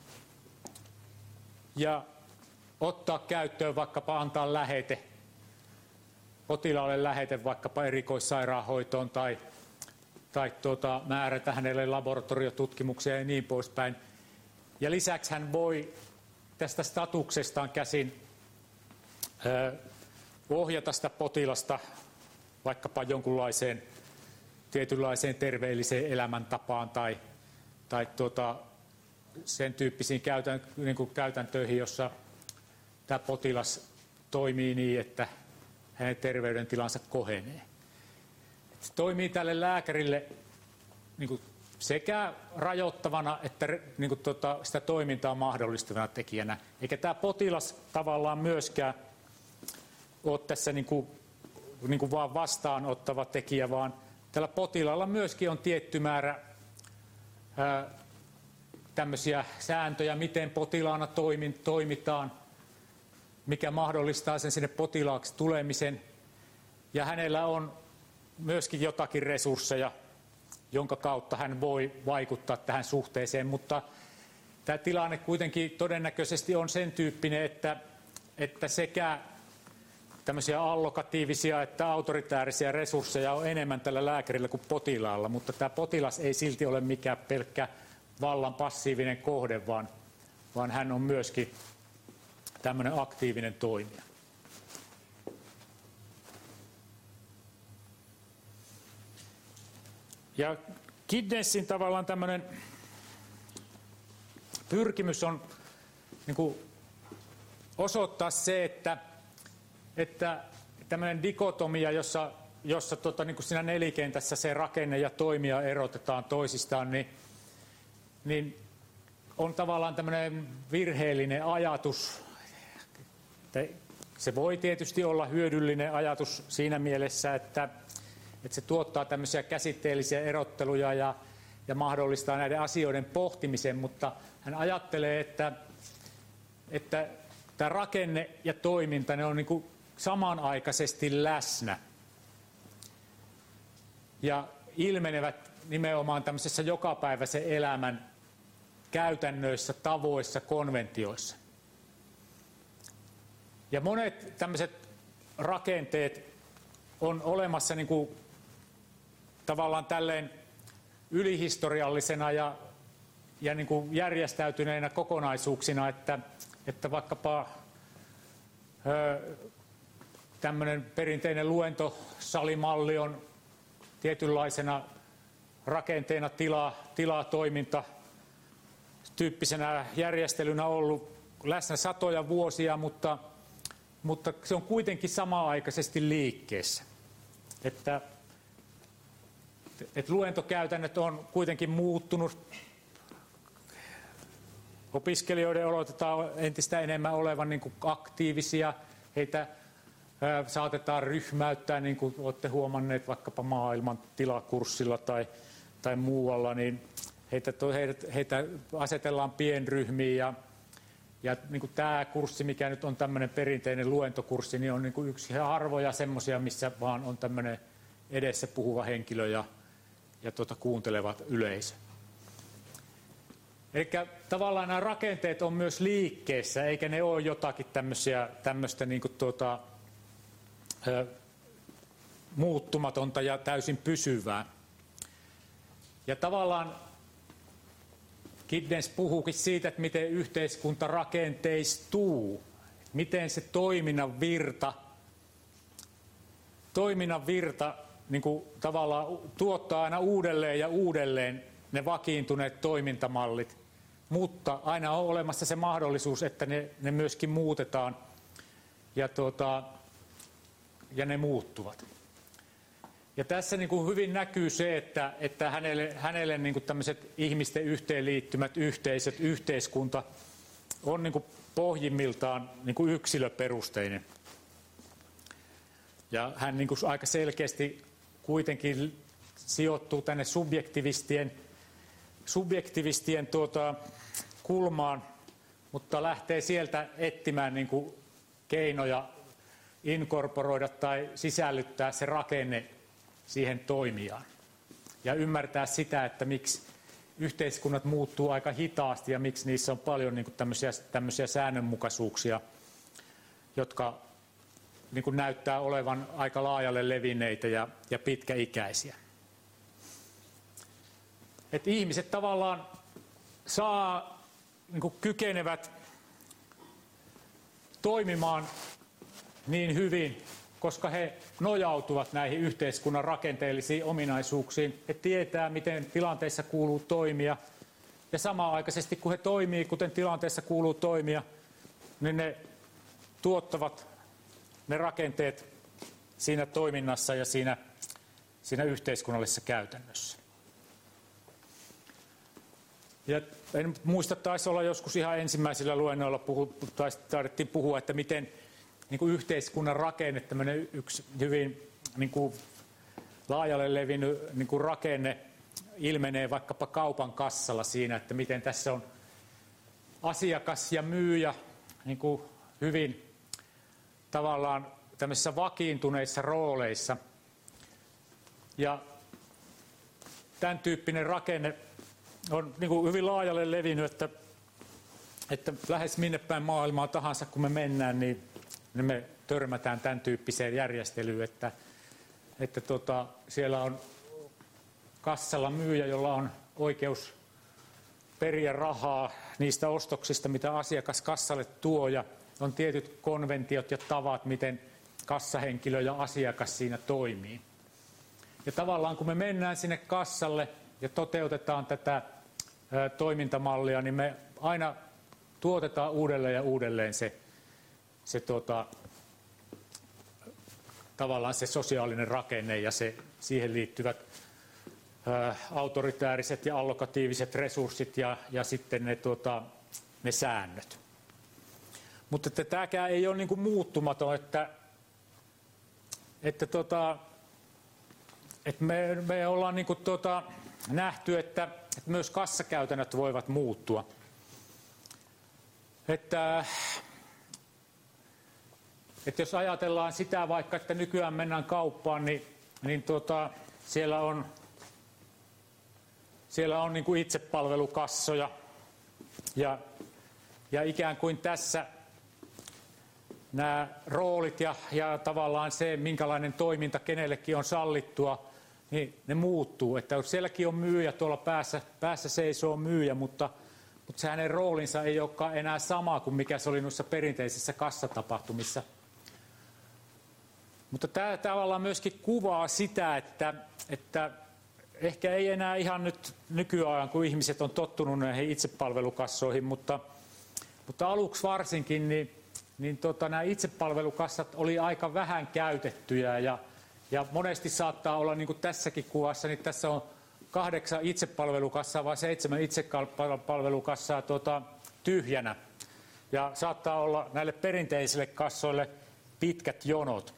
ja ottaa käyttöön vaikkapa antaa lähete, potilaalle lähete vaikkapa erikoissairaanhoitoon tai, tai tuota, määrätä hänelle laboratoriotutkimuksia ja niin poispäin. Ja lisäksi hän voi tästä statuksestaan käsin ö, ohjata sitä potilasta vaikkapa jonkunlaiseen tietynlaiseen terveelliseen elämäntapaan tai, tai tuota, sen tyyppisiin käytän, niin kuin käytäntöihin, jossa tämä potilas toimii niin, että hänen terveydentilansa kohenee. Se toimii tälle lääkärille niin kuin sekä rajoittavana että niin kuin tuota, sitä toimintaa mahdollistavana tekijänä. Eikä tämä potilas tavallaan myöskään ole tässä niin kuin, niin kuin vaan vastaanottava tekijä, vaan tällä potilaalla myöskin on tietty määrä ää, tämmöisiä sääntöjä, miten potilaana toimin, toimitaan, mikä mahdollistaa sen sinne potilaaksi tulemisen. Ja hänellä on myöskin jotakin resursseja, jonka kautta hän voi vaikuttaa tähän suhteeseen, mutta tämä tilanne kuitenkin todennäköisesti on sen tyyppinen, että, että sekä tämmöisiä allokatiivisia että autoritäärisiä resursseja on enemmän tällä lääkärillä kuin potilaalla, mutta tämä potilas ei silti ole mikään pelkkä vallan passiivinen kohde, vaan, vaan hän on myöskin tämmöinen aktiivinen toimija. Ja Kidnesin tavallaan tämmöinen pyrkimys on niin kuin osoittaa se, että, että tämmöinen dikotomia, jossa, jossa tota, niin kuin siinä nelikentässä se rakenne ja toimija erotetaan toisistaan, niin, niin on tavallaan tämmöinen virheellinen ajatus. Se voi tietysti olla hyödyllinen ajatus siinä mielessä, että että se tuottaa tämmöisiä käsitteellisiä erotteluja ja, ja mahdollistaa näiden asioiden pohtimisen, mutta hän ajattelee, että, että tämä rakenne ja toiminta, ne on niin kuin samanaikaisesti läsnä ja ilmenevät nimenomaan tämmöisessä jokapäiväisen elämän käytännöissä, tavoissa, konventioissa. Ja monet tämmöiset rakenteet on olemassa niin kuin tavallaan tälleen ylihistoriallisena ja, ja niin kuin järjestäytyneinä kokonaisuuksina, että, että vaikkapa ö, tämmöinen perinteinen luentosalimalli on tietynlaisena rakenteena tila, tilatoiminta tyyppisenä järjestelynä ollut läsnä satoja vuosia, mutta, mutta se on kuitenkin samanaikaisesti liikkeessä. Että, että luentokäytännöt on kuitenkin muuttunut. Opiskelijoiden odotetaan entistä enemmän olevan niin kuin aktiivisia. Heitä ää, saatetaan ryhmäyttää, niin kuin olette huomanneet vaikkapa maailman tilakurssilla tai, tai muualla, niin heitä, heitä, heitä asetellaan pienryhmiin. Ja, ja niin kuin tämä kurssi, mikä nyt on tämmöinen perinteinen luentokurssi, niin on niin kuin yksi harvoja semmoisia, missä vaan on tämmöinen edessä puhuva henkilö ja, ja tuota, kuuntelevat yleisö. Eli tavallaan nämä rakenteet on myös liikkeessä, eikä ne ole jotakin tämmöisiä, tämmöistä niin kuin tuota, ö, muuttumatonta ja täysin pysyvää. Ja tavallaan Kidnes puhuukin siitä, että miten yhteiskunta rakenteistuu, miten se toiminnan virta, toiminnan virta niin kuin tavallaan tuottaa aina uudelleen ja uudelleen ne vakiintuneet toimintamallit, mutta aina on olemassa se mahdollisuus, että ne, ne myöskin muutetaan ja, tuota, ja ne muuttuvat. Ja tässä niin kuin hyvin näkyy se, että, että hänelle, hänelle niin kuin tämmöiset ihmisten yhteenliittymät, yhteisöt, yhteiskunta on niin kuin pohjimmiltaan niin kuin yksilöperusteinen. Ja hän niin kuin aika selkeästi kuitenkin sijoittuu tänne subjektivistien, subjektivistien tuota, kulmaan, mutta lähtee sieltä etsimään niin kuin keinoja inkorporoida tai sisällyttää se rakenne siihen toimijaan. Ja ymmärtää sitä, että miksi yhteiskunnat muuttuu aika hitaasti ja miksi niissä on paljon niin kuin tämmöisiä, tämmöisiä säännönmukaisuuksia, jotka niin kuin näyttää olevan aika laajalle levinneitä ja, ja pitkäikäisiä. Et ihmiset tavallaan saa, niin kuin kykenevät toimimaan niin hyvin, koska he nojautuvat näihin yhteiskunnan rakenteellisiin ominaisuuksiin. He tietää, miten tilanteissa kuuluu toimia ja samanaikaisesti kun he toimii, kuten tilanteessa kuuluu toimia, niin ne tuottavat ne rakenteet siinä toiminnassa ja siinä, siinä yhteiskunnallisessa käytännössä. Ja en muista, taisi olla joskus ihan ensimmäisillä luennoilla puhu, taidettiin puhua, että miten niin kuin yhteiskunnan rakenne, tämmöinen yksi hyvin niin kuin laajalle levinnyt niin kuin rakenne ilmenee vaikkapa kaupan kassalla siinä, että miten tässä on asiakas ja myyjä niin kuin hyvin tavallaan tämmöisissä vakiintuneissa rooleissa. Ja tämän tyyppinen rakenne on niin kuin hyvin laajalle levinnyt, että, että lähes minne päin maailmaa tahansa kun me mennään, niin me törmätään tämän tyyppiseen järjestelyyn, että, että tota, siellä on kassalla myyjä, jolla on oikeus periä rahaa niistä ostoksista, mitä asiakas kassalle tuo, ja on tietyt konventiot ja tavat, miten kassahenkilö ja asiakas siinä toimii. Ja tavallaan kun me mennään sinne kassalle ja toteutetaan tätä ä, toimintamallia, niin me aina tuotetaan uudelleen ja uudelleen se, se tota, tavallaan se sosiaalinen rakenne ja se, siihen liittyvät ä, autoritääriset ja allokatiiviset resurssit ja, ja sitten ne, tota, ne säännöt. Mutta että tämäkään ei ole niin kuin muuttumaton, että, että, tota, että me, me ollaan niin kuin tota, nähty, että, että myös kassakäytännöt voivat muuttua. Että, että jos ajatellaan sitä vaikka, että nykyään mennään kauppaan, niin, niin tota, siellä on, siellä on niin kuin itsepalvelukassoja ja, ja ikään kuin tässä nämä roolit ja, ja tavallaan se, minkälainen toiminta kenellekin on sallittua, niin ne muuttuu. Että sielläkin on myyjä, tuolla päässä, päässä seisoo myyjä, mutta, mutta se hänen roolinsa ei olekaan enää sama kuin mikä se oli noissa perinteisissä kassatapahtumissa. Mutta tämä tavallaan myöskin kuvaa sitä, että, että ehkä ei enää ihan nyt nykyajan, kun ihmiset on tottunut näihin itsepalvelukassoihin, mutta, mutta aluksi varsinkin, niin niin tota, nämä itsepalvelukassat oli aika vähän käytettyjä ja, ja monesti saattaa olla, niin kuin tässäkin kuvassa, niin tässä on kahdeksan itsepalvelukassaa vai seitsemän itsepalvelukassaa tota, tyhjänä. Ja saattaa olla näille perinteisille kassoille pitkät jonot.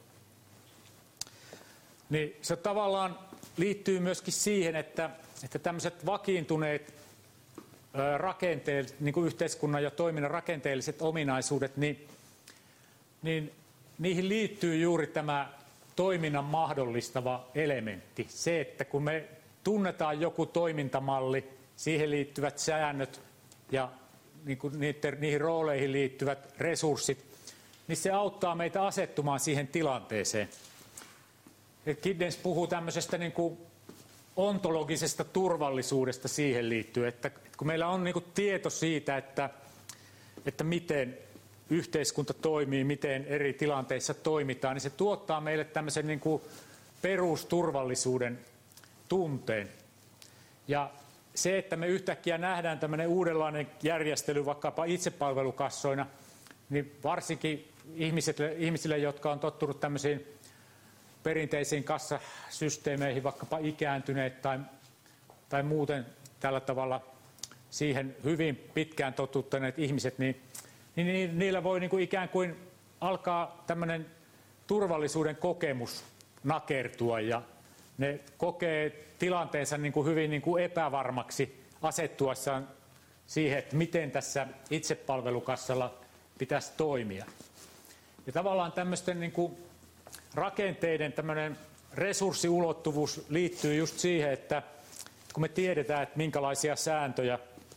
Niin se tavallaan liittyy myöskin siihen, että, että tämmöiset vakiintuneet ää, rakenteet, niin kuin yhteiskunnan ja toiminnan rakenteelliset ominaisuudet, niin niin niihin liittyy juuri tämä toiminnan mahdollistava elementti. Se, että kun me tunnetaan joku toimintamalli, siihen liittyvät säännöt ja niin kuin niiden, niihin rooleihin liittyvät resurssit, niin se auttaa meitä asettumaan siihen tilanteeseen. Giddens puhuu tämmöisestä niin kuin ontologisesta turvallisuudesta siihen liittyen, että kun meillä on niin kuin tieto siitä, että, että miten yhteiskunta toimii, miten eri tilanteissa toimitaan, niin se tuottaa meille tämmöisen niin kuin perusturvallisuuden tunteen. Ja se, että me yhtäkkiä nähdään tämmöinen uudenlainen järjestely vaikkapa itsepalvelukassoina, niin varsinkin ihmisille, ihmisille jotka on tottunut tämmöisiin perinteisiin kassasysteemeihin, vaikkapa ikääntyneet tai, tai muuten tällä tavalla siihen hyvin pitkään totuttaneet ihmiset, niin niin niillä voi niin kuin ikään kuin alkaa tämmöinen turvallisuuden kokemus nakertua ja ne kokee tilanteensa niin kuin hyvin niin kuin epävarmaksi asettuessaan siihen, että miten tässä itsepalvelukassalla pitäisi toimia. Ja tavallaan tämmöisten niin kuin rakenteiden tämmöinen resurssiulottuvuus liittyy just siihen, että kun me tiedetään, että minkälaisia sääntöjä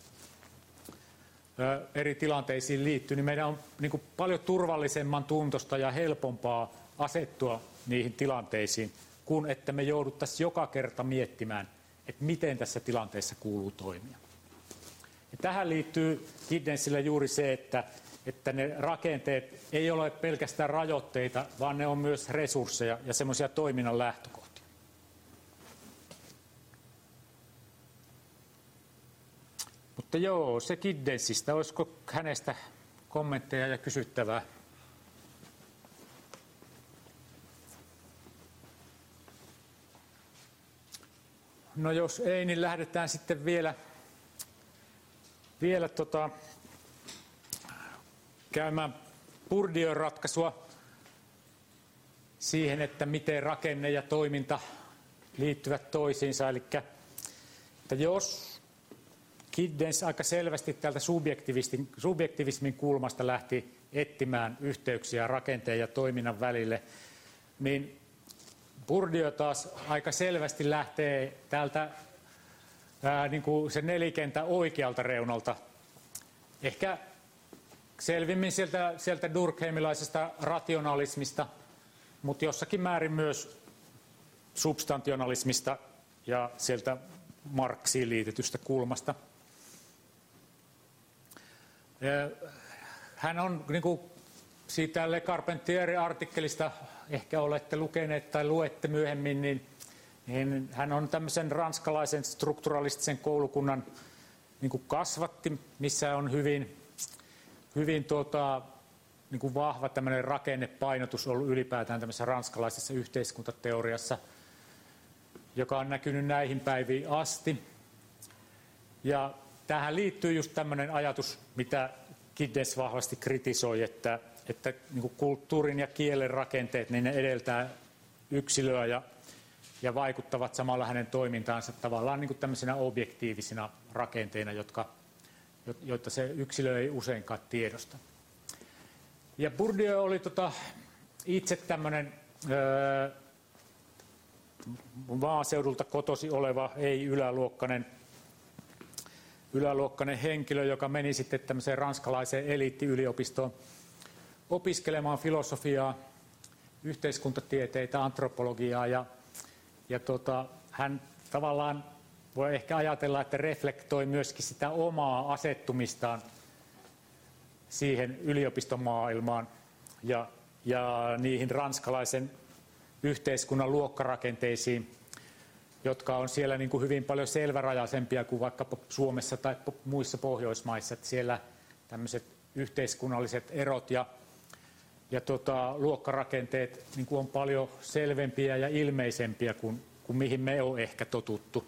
eri tilanteisiin liittyy, niin meidän on niin kuin paljon turvallisemman tuntosta ja helpompaa asettua niihin tilanteisiin, kun että me jouduttaisiin joka kerta miettimään, että miten tässä tilanteessa kuuluu toimia. Ja tähän liittyy Giddensille juuri se, että, että ne rakenteet ei ole pelkästään rajoitteita, vaan ne on myös resursseja ja semmoisia toiminnan lähtökohtia. Mutta joo, se Giddensistä, olisiko hänestä kommentteja ja kysyttävää? No jos ei, niin lähdetään sitten vielä, vielä tota, käymään Bourdieun ratkaisua siihen, että miten rakenne ja toiminta liittyvät toisiinsa. Eli että jos Giddens aika selvästi tältä subjektivismin, subjektivismin kulmasta lähti etsimään yhteyksiä rakenteen ja toiminnan välille, niin Bourdieu taas aika selvästi lähtee täältä ää, niin kuin sen nelikentän oikealta reunalta. Ehkä selvimmin sieltä, sieltä durkheimilaisesta rationalismista, mutta jossakin määrin myös substantionalismista ja sieltä Marxiin liitetystä kulmasta. Hän on niin kuin siitä Le Carpentierin artikkelista, ehkä olette lukeneet tai luette myöhemmin, niin, niin hän on tämmöisen ranskalaisen strukturalistisen koulukunnan niin kuin kasvatti, missä on hyvin, hyvin tuota, niin kuin vahva tämmöinen rakennepainotus ollut ylipäätään tämmöisessä ranskalaisessa yhteiskuntateoriassa, joka on näkynyt näihin päiviin asti. Ja tähän liittyy just tämmöinen ajatus, mitä Giddens vahvasti kritisoi, että, että niin kuin kulttuurin ja kielen rakenteet, niin ne edeltää yksilöä ja, ja vaikuttavat samalla hänen toimintaansa tavallaan niin kuin tämmöisenä objektiivisina rakenteina, jotka, joita se yksilö ei useinkaan tiedosta. Ja Bourdieu oli tota, itse tämmöinen öö, maaseudulta kotosi oleva, ei yläluokkainen, yläluokkainen henkilö, joka meni sitten tämmöiseen ranskalaiseen eliittiyliopistoon opiskelemaan filosofiaa, yhteiskuntatieteitä, antropologiaa ja, ja tota, hän tavallaan voi ehkä ajatella, että reflektoi myöskin sitä omaa asettumistaan siihen yliopistomaailmaan ja, ja niihin ranskalaisen yhteiskunnan luokkarakenteisiin, jotka on siellä niin kuin hyvin paljon selvärajaisempia kuin vaikka Suomessa tai muissa Pohjoismaissa. Että siellä tämmöiset yhteiskunnalliset erot ja, ja tota, luokkarakenteet niin kuin on paljon selvempiä ja ilmeisempiä kuin, kuin mihin me on ehkä totuttu.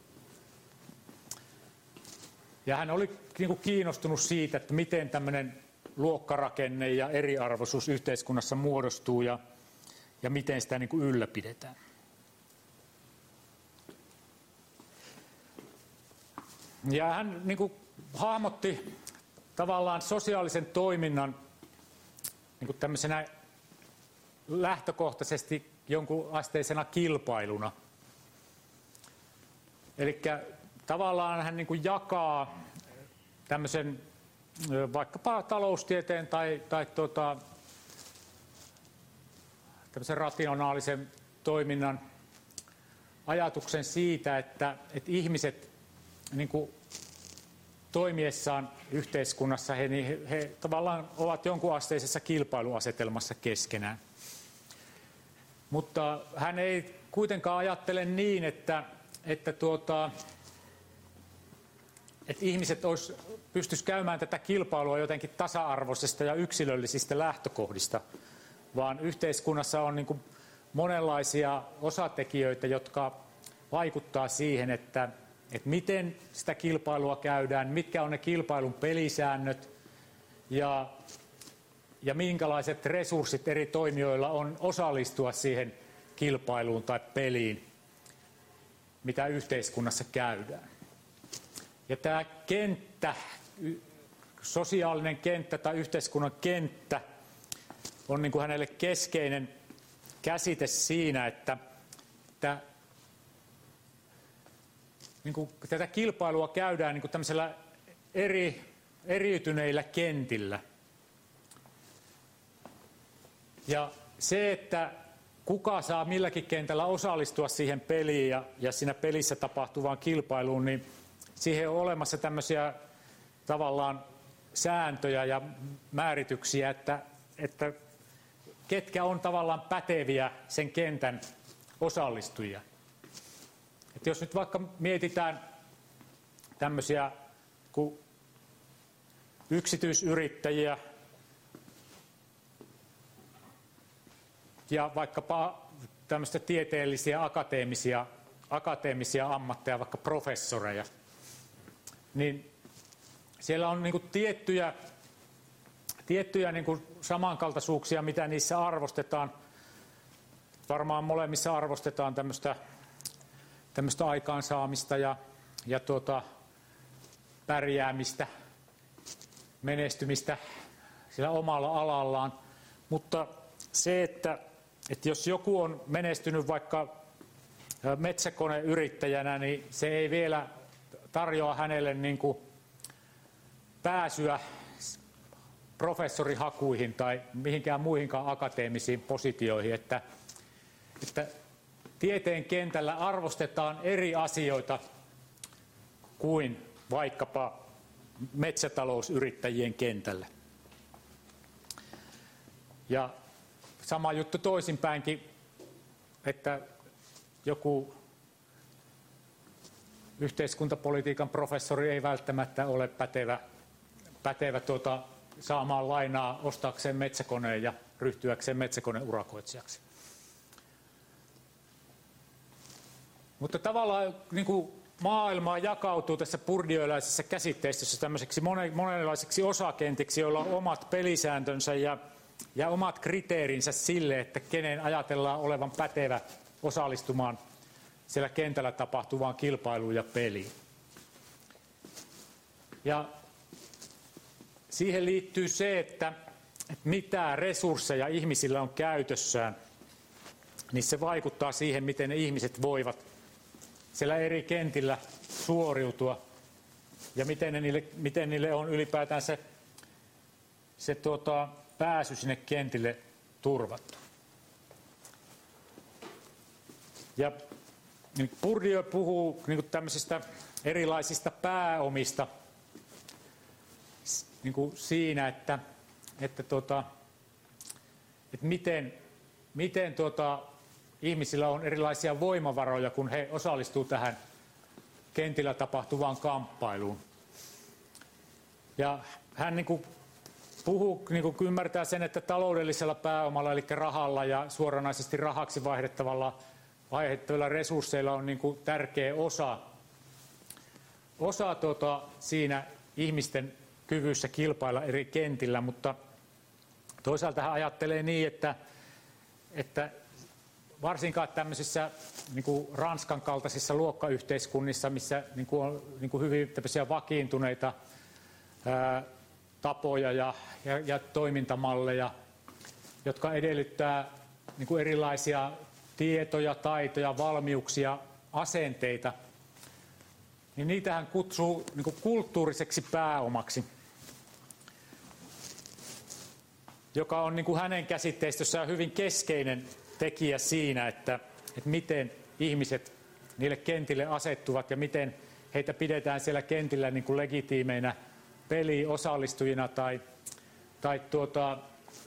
Ja hän oli niin kuin kiinnostunut siitä, että miten tämmöinen luokkarakenne ja eriarvoisuus yhteiskunnassa muodostuu ja, ja miten sitä niin kuin ylläpidetään. Ja hän niin kuin hahmotti tavallaan sosiaalisen toiminnan niin kuin tämmöisenä lähtökohtaisesti jonkun asteisena kilpailuna. Eli tavallaan hän niin kuin jakaa tämmöisen vaikkapa taloustieteen tai, tai tuota, tämmöisen rationaalisen toiminnan ajatuksen siitä, että, että ihmiset niin kuin toimiessaan yhteiskunnassa he, niin he tavallaan ovat jonkunasteisessa kilpailuasetelmassa keskenään. Mutta hän ei kuitenkaan ajattele niin, että, että, tuota, että ihmiset olisi, pystyisivät käymään tätä kilpailua jotenkin tasa-arvoisista ja yksilöllisistä lähtökohdista, vaan yhteiskunnassa on niin kuin monenlaisia osatekijöitä, jotka vaikuttaa siihen, että että miten sitä kilpailua käydään, mitkä on ne kilpailun pelisäännöt ja, ja minkälaiset resurssit eri toimijoilla on osallistua siihen kilpailuun tai peliin, mitä yhteiskunnassa käydään. Ja tämä kenttä, sosiaalinen kenttä tai yhteiskunnan kenttä on niin kuin hänelle keskeinen käsite siinä, että, että niin kuin tätä kilpailua käydään niin kuin tämmöisellä eri, eriytyneillä kentillä. Ja se, että kuka saa milläkin kentällä osallistua siihen peliin ja, ja siinä pelissä tapahtuvaan kilpailuun, niin siihen on olemassa tämmöisiä tavallaan sääntöjä ja määrityksiä, että, että ketkä on tavallaan päteviä sen kentän osallistujia. Että jos nyt vaikka mietitään tämmöisiä kun yksityisyrittäjiä ja vaikkapa tämmöistä tieteellisiä akateemisia, akateemisia ammatteja, vaikka professoreja, niin siellä on niin kuin tiettyjä, tiettyjä niin kuin samankaltaisuuksia, mitä niissä arvostetaan. Varmaan molemmissa arvostetaan tämmöistä, tämmöistä aikaansaamista ja, ja tuota, pärjäämistä, menestymistä sillä omalla alallaan. Mutta se, että, että jos joku on menestynyt vaikka metsäkoneyrittäjänä, niin se ei vielä tarjoa hänelle niin kuin pääsyä professorihakuihin tai mihinkään muihinkaan akateemisiin positioihin. Että, että tieteen kentällä arvostetaan eri asioita kuin vaikkapa metsätalousyrittäjien kentällä. Ja sama juttu toisinpäinkin, että joku yhteiskuntapolitiikan professori ei välttämättä ole pätevä, pätevä tuota, saamaan lainaa ostaakseen metsäkoneen ja ryhtyäkseen metsäkoneurakoitsijaksi. Mutta tavallaan niin kuin maailma jakautuu tässä bourdieuläisessä käsitteistössä tämmöiseksi monenlaisiksi osakentiksi, joilla on omat pelisääntönsä ja, ja omat kriteerinsä sille, että kenen ajatellaan olevan pätevä osallistumaan siellä kentällä tapahtuvaan kilpailuun ja peliin. Ja siihen liittyy se, että mitä resursseja ihmisillä on käytössään, niin se vaikuttaa siihen, miten ne ihmiset voivat siellä eri kentillä suoriutua ja miten, ne niille, miten niille on ylipäätään se, se tuota, pääsy sinne kentille turvattu. Ja niin Bourdieu puhuu niin kuin tämmöisistä erilaisista pääomista niin kuin siinä, että, että, tuota, että miten, miten tuota, ihmisillä on erilaisia voimavaroja, kun he osallistuu tähän kentillä tapahtuvaan kamppailuun. Ja hän niin kuin puhuu, niin kuin ymmärtää sen, että taloudellisella pääomalla, eli rahalla ja suoranaisesti rahaksi vaihdettavalla, vaihdettavilla resursseilla on niin kuin tärkeä osa, osa tuota, siinä ihmisten kyvyssä kilpailla eri kentillä, mutta toisaalta hän ajattelee niin, että, että varsinkaan tämmöisissä niin kuin Ranskan kaltaisissa luokkayhteiskunnissa, missä niin kuin on niin kuin hyvin tämmöisiä vakiintuneita ää, tapoja ja, ja, ja toimintamalleja, jotka edellyttää niin kuin erilaisia tietoja, taitoja, valmiuksia, asenteita, niin niitä hän kutsuu niin kuin kulttuuriseksi pääomaksi, joka on niin kuin hänen käsitteistössään hyvin keskeinen tekijä siinä, että, että miten ihmiset niille kentille asettuvat ja miten heitä pidetään siellä kentillä niin kuin legitiimeinä peliin osallistujina tai, tai tuota,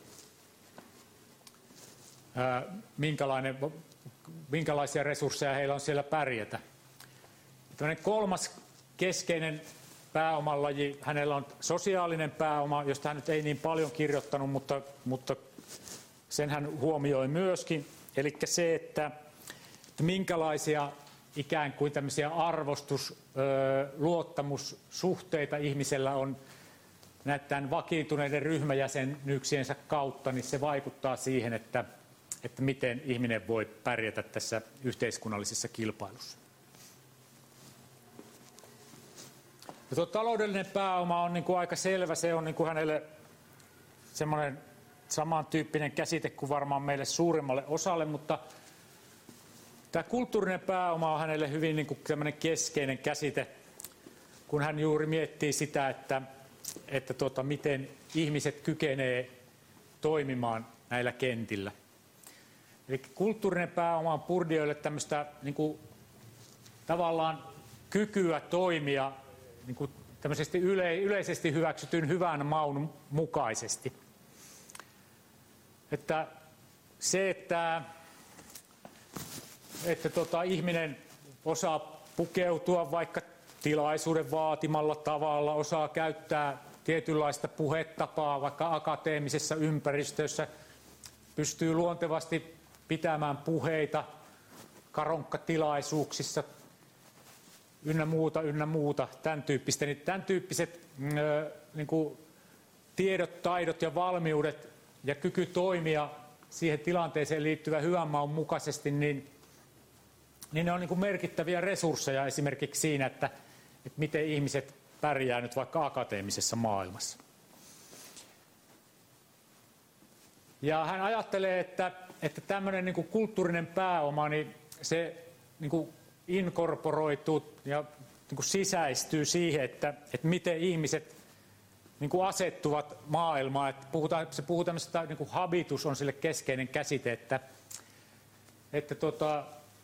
ää, minkälainen, minkälaisia resursseja heillä on siellä pärjätä. Tällainen kolmas keskeinen pääomanlaji, hänellä on sosiaalinen pääoma, josta hän nyt ei niin paljon kirjoittanut, mutta, mutta sen hän huomioi myöskin. Eli se, että minkälaisia ikään kuin tämmöisiä arvostus-, luottamussuhteita ihmisellä on näiden vakiintuneiden ryhmäjäsenyyksiensä kautta, niin se vaikuttaa siihen, että, että miten ihminen voi pärjätä tässä yhteiskunnallisessa kilpailussa. Ja tuo taloudellinen pääoma on niin kuin aika selvä, se on niin kuin hänelle semmoinen samantyyppinen käsite kuin varmaan meille suurimmalle osalle, mutta tämä kulttuurinen pääoma on hänelle hyvin niin kuin tämmöinen keskeinen käsite, kun hän juuri miettii sitä, että, että tuota, miten ihmiset kykenee toimimaan näillä kentillä. Eli kulttuurinen pääoma on Bourdieulle tämmöistä niin kuin, tavallaan kykyä toimia niin kuin tämmöisesti yle, yleisesti hyväksytyn hyvän maun mukaisesti. Että se, että, että tota, ihminen osaa pukeutua vaikka tilaisuuden vaatimalla tavalla, osaa käyttää tietynlaista puhetapaa vaikka akateemisessa ympäristössä, pystyy luontevasti pitämään puheita karonkkatilaisuuksissa ynnä muuta, ynnä muuta, tämän tyyppistä. Niin tämän tyyppiset ö, niin kuin tiedot, taidot ja valmiudet ja kyky toimia siihen tilanteeseen liittyvän hyvän maun mukaisesti, niin, niin ne on niin kuin merkittäviä resursseja esimerkiksi siinä, että, että miten ihmiset pärjää nyt vaikka akateemisessa maailmassa. Ja hän ajattelee, että, että tämmöinen niin kuin kulttuurinen pääoma, niin se niin kuin inkorporoituu ja niin kuin sisäistyy siihen, että, että miten ihmiset niin kuin asettuvat maailmaan. Että puhutaan, se puhuu tämmöisestä, niin kuin habitus on sille keskeinen käsite, että, että, tota,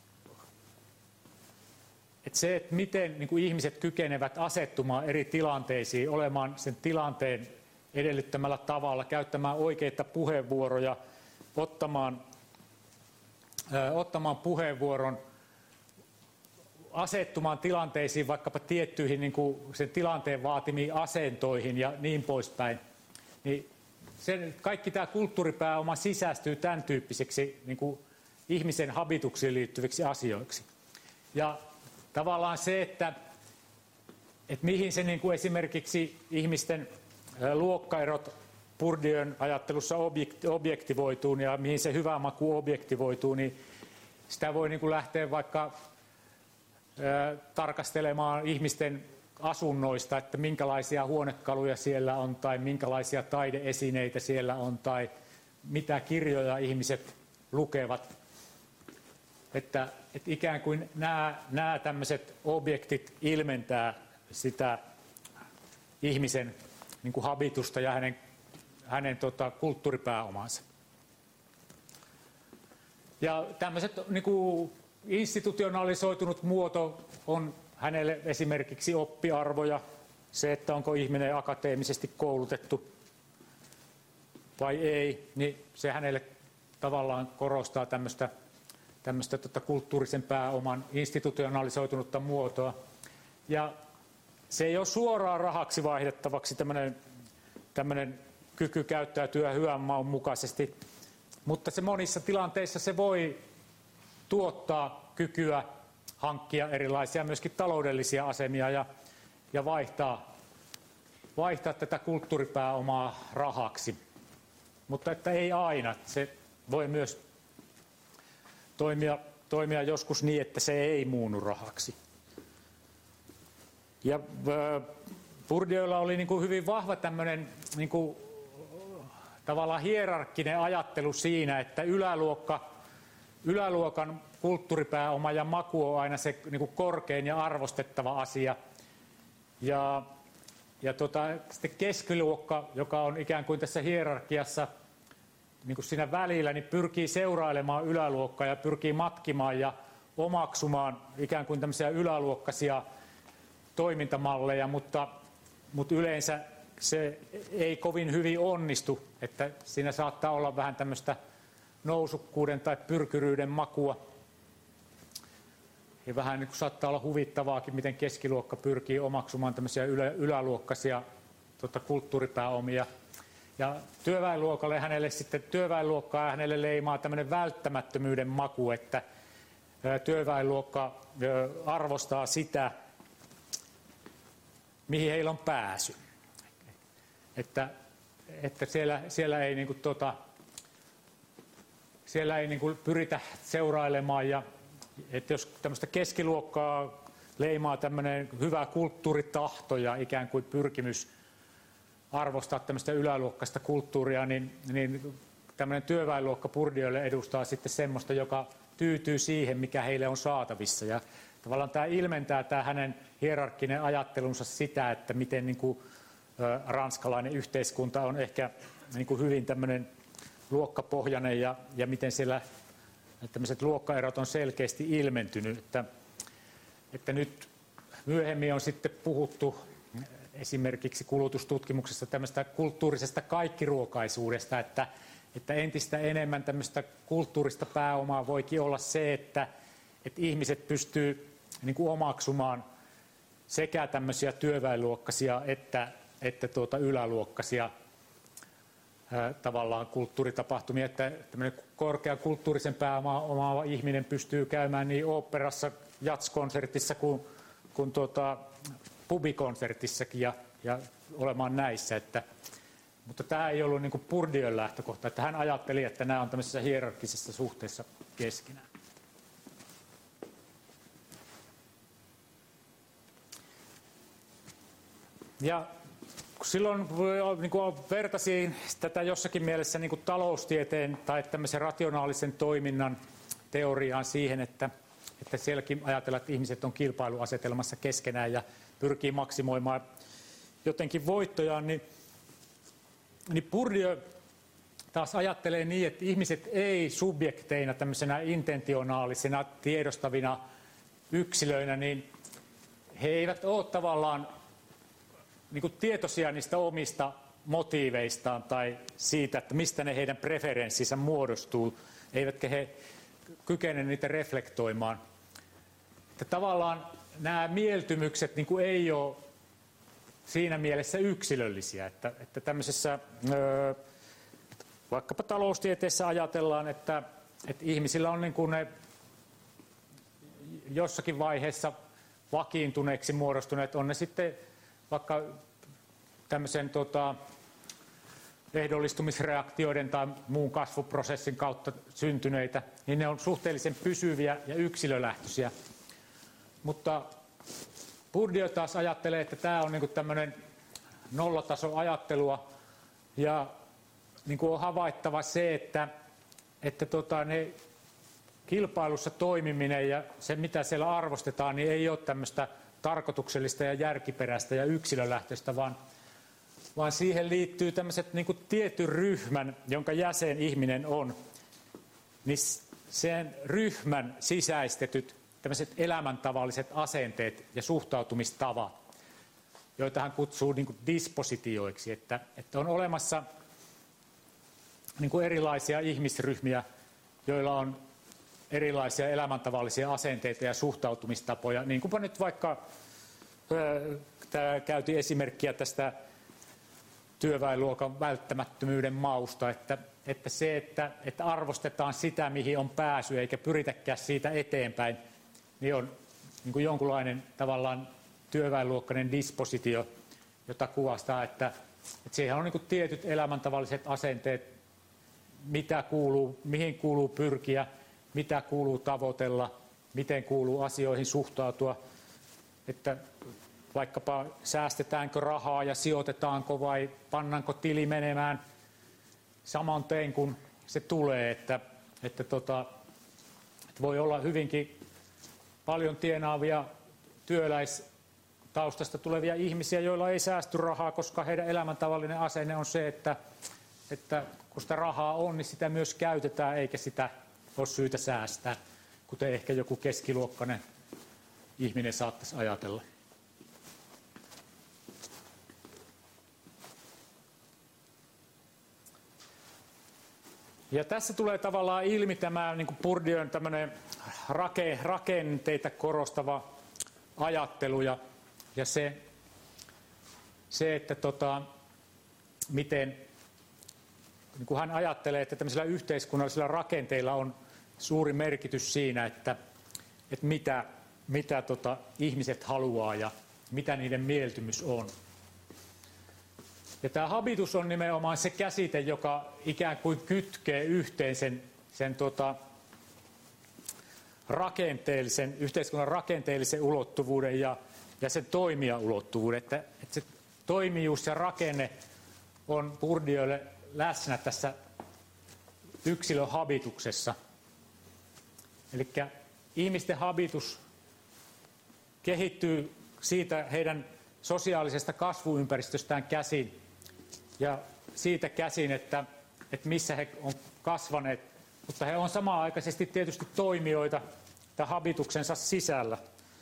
että se, että miten niin kuin ihmiset kykenevät asettumaan eri tilanteisiin, olemaan sen tilanteen edellyttämällä tavalla, käyttämään oikeita puheenvuoroja, ottamaan, ö, ottamaan puheenvuoron, asettumaan tilanteisiin, vaikkapa tiettyihin niin kuin sen tilanteen vaatimiin asentoihin ja niin poispäin. Niin sen, kaikki tämä kulttuuripääoma sisäistyy tämän tyyppiseksi niin kuin ihmisen habituksiin liittyviksi asioiksi. Ja tavallaan se, että, että mihin se niin kuin esimerkiksi ihmisten luokkaerot Bourdieun ajattelussa objektivoituu ja mihin se hyvä maku objektivoituu, niin sitä voi niin kuin lähteä vaikka ää, tarkastelemaan ihmisten asunnoista, että minkälaisia huonekaluja siellä on tai minkälaisia taideesineitä siellä on tai mitä kirjoja ihmiset lukevat. Että, että ikään kuin nämä, nämä tämmöiset objektit ilmentää sitä ihmisen niin kuin habitusta ja hänen, hänen tota, kulttuuripääomansa. Ja tämmöiset niin kuin institutionalisoitunut muoto on hänelle esimerkiksi oppiarvoja, se, että onko ihminen akateemisesti koulutettu vai ei, niin se hänelle tavallaan korostaa tämmöistä, tämmöistä tota, kulttuurisen pääoman institutionalisoitunutta muotoa. Ja se ei ole suoraan rahaksi vaihdettavaksi tämmöinen, tämmöinen kyky käyttäytyä hyvän maun mukaisesti, mutta se monissa tilanteissa se voi tuottaa kykyä hankkia erilaisia myöskin taloudellisia asemia ja, ja vaihtaa, vaihtaa tätä kulttuuripääomaa rahaksi. Mutta että ei aina. Se voi myös toimia, toimia joskus niin, että se ei muunnu rahaksi. Ja äh, Bourdieulla oli niin kuin hyvin vahva tämmöinen niin kuin, tavallaan hierarkkinen ajattelu siinä, että yläluokka, yläluokan kulttuuripääoma ja maku on aina se niin kuin korkein ja arvostettava asia. Ja, ja tota, sitten keskiluokka, joka on ikään kuin tässä hierarkiassa niin kuin siinä välillä, niin pyrkii seurailemaan yläluokkaa ja pyrkii matkimaan ja omaksumaan ikään kuin tämmöisiä yläluokkaisia toimintamalleja, mutta, mutta yleensä se ei kovin hyvin onnistu, että siinä saattaa olla vähän tämmöistä nousukkuuden tai pyrkyryyden makua. Ja vähän niin kuin saattaa olla huvittavaakin, miten keskiluokka pyrkii omaksumaan tämmöisiä ylä, yläluokkaisia tota, kulttuuripääomia. Ja työväenluokalle hänelle sitten työväenluokkaa hänelle leimaa tämmöinen välttämättömyyden maku, että työväenluokka arvostaa sitä, mihin heillä on pääsy. Että, että siellä, siellä ei, niin kuin, tota, siellä ei niin kuin pyritä seurailemaan, ja että jos tämmöistä keskiluokkaa leimaa tämmöinen hyvä kulttuuritahto ja ikään kuin pyrkimys arvostaa tämmöistä yläluokkaista kulttuuria, niin, niin tämmöinen työväenluokka Bourdieulle edustaa sitten semmoista, joka tyytyy siihen, mikä heille on saatavissa. Ja tavallaan tämä ilmentää tämä hänen hierarkkinen ajattelunsa sitä, että miten niin kuin, ä, ranskalainen yhteiskunta on ehkä niin kuin hyvin tämmöinen luokkapohjainen ja, ja miten siellä tämmöiset luokkaerot on selkeästi ilmentynyt. Että, että nyt myöhemmin on sitten puhuttu esimerkiksi kulutustutkimuksessa tämmöistä kulttuurisesta kaikkiruokaisuudesta, että, että entistä enemmän tämmöistä kulttuurista pääomaa voikin olla se, että, että ihmiset pystyy niin kuin omaksumaan sekä tämmöisiä työväenluokkaisia että, että tuota yläluokkaisia ää, tavallaan kulttuuritapahtumia, että tämmöinen korkean kulttuurisen pääomaa omaava ihminen pystyy käymään niin oopperassa, jazzkonsertissa kuin, kuin tuota, pubikonsertissakin ja, ja olemaan näissä. Että, mutta tämä ei ollut niin kuin Bourdieun lähtökohta, että hän ajatteli, että nämä on tämmöisessä hierarkisessa suhteessa keskenään. Ja silloin niin kuin vertasin tätä jossakin mielessä niin kuin taloustieteen tai tämmöisen rationaalisen toiminnan teoriaan siihen, että, että sielläkin ajatellaan, että ihmiset on kilpailuasetelmassa keskenään ja pyrkii maksimoimaan jotenkin voittojaan, niin, niin Bourdieu taas ajattelee niin, että ihmiset ei subjekteina, tämmöisenä intentionaalisena, tiedostavina yksilöinä, niin he eivät ole tavallaan niin kuin tietoisia niistä omista motiiveistaan tai siitä, että mistä ne heidän preferenssinsä muodostuu, eivätkä he kykene niitä reflektoimaan. Että tavallaan nämä mieltymykset niin kuin ei ole siinä mielessä yksilöllisiä, että, että tämmöisessä öö, vaikkapa taloustieteessä ajatellaan, että, että ihmisillä on niin kuin ne jossakin vaiheessa vakiintuneeksi muodostuneet, on ne sitten vaikka tämmöisen tota, ehdollistumisreaktioiden tai muun kasvuprosessin kautta syntyneitä, niin ne on suhteellisen pysyviä ja yksilölähtöisiä. Mutta Bourdieu taas ajattelee, että tämä on niinku tämmöinen nollatasoajattelua ja niinku on havaittava se, että, että tota, ne kilpailussa toimiminen ja se, mitä siellä arvostetaan, niin ei ole tämmöistä tarkoituksellista ja järkiperäistä ja yksilölähtöistä, vaan, vaan siihen liittyy tämmöiset niin kuin tietyn ryhmän, jonka jäsen ihminen on, niin sen ryhmän sisäistetyt tämmöiset elämäntavalliset asenteet ja suhtautumistavat, joita hän kutsuu niin kuin dispositioiksi, että, että on olemassa niin kuin erilaisia ihmisryhmiä, joilla on erilaisia elämäntavallisia asenteita ja suhtautumistapoja, niin kuin nyt vaikka tämä käytiin esimerkkiä tästä työväenluokan välttämättömyyden mausta, että, että se, että, että arvostetaan sitä, mihin on pääsy, eikä pyritäkään siitä eteenpäin, niin on niin kuin jonkunlainen tavallaan työväenluokkainen dispositio, jota kuvastaa, että, että siihen on niin kuin tietyt elämäntavalliset asenteet, mitä kuuluu, mihin kuuluu pyrkiä, mitä kuuluu tavoitella, miten kuuluu asioihin suhtautua, että vaikkapa säästetäänkö rahaa ja sijoitetaanko vai pannaanko tili menemään saman tein kun se tulee, että, että, tota, että voi olla hyvinkin paljon tienaavia työläistaustasta tulevia ihmisiä, joilla ei säästy rahaa, koska heidän elämäntavallinen asenne on se, että, että kun sitä rahaa on, niin sitä myös käytetään eikä sitä ole syytä säästää, kuten ehkä joku keskiluokkainen ihminen saattaisi ajatella. Ja tässä tulee tavallaan ilmi tämä niin kuin Bourdieun tämmöinen rake, rakenteita korostava ajattelu ja, ja se, se, että tota, miten niin kuin hän ajattelee, että tämmöisillä yhteiskunnallisilla rakenteilla on suuri merkitys siinä, että, että mitä, mitä tota ihmiset haluaa ja mitä niiden mieltymys on. Ja tämä habitus on nimenomaan se käsite, joka ikään kuin kytkee yhteen sen, sen tota rakenteellisen, yhteiskunnan rakenteellisen ulottuvuuden ja, ja sen toimijaulottuvuuden. Että, että se toimijuus ja rakenne on Bourdieulle läsnä tässä yksilön habituksessa. Eli ihmisten habitus kehittyy siitä heidän sosiaalisesta kasvuympäristöstään käsin ja siitä käsin, että, että missä he on kasvaneet, mutta he on samanaikaisesti tietysti toimijoita tämän habituksensa sisällä.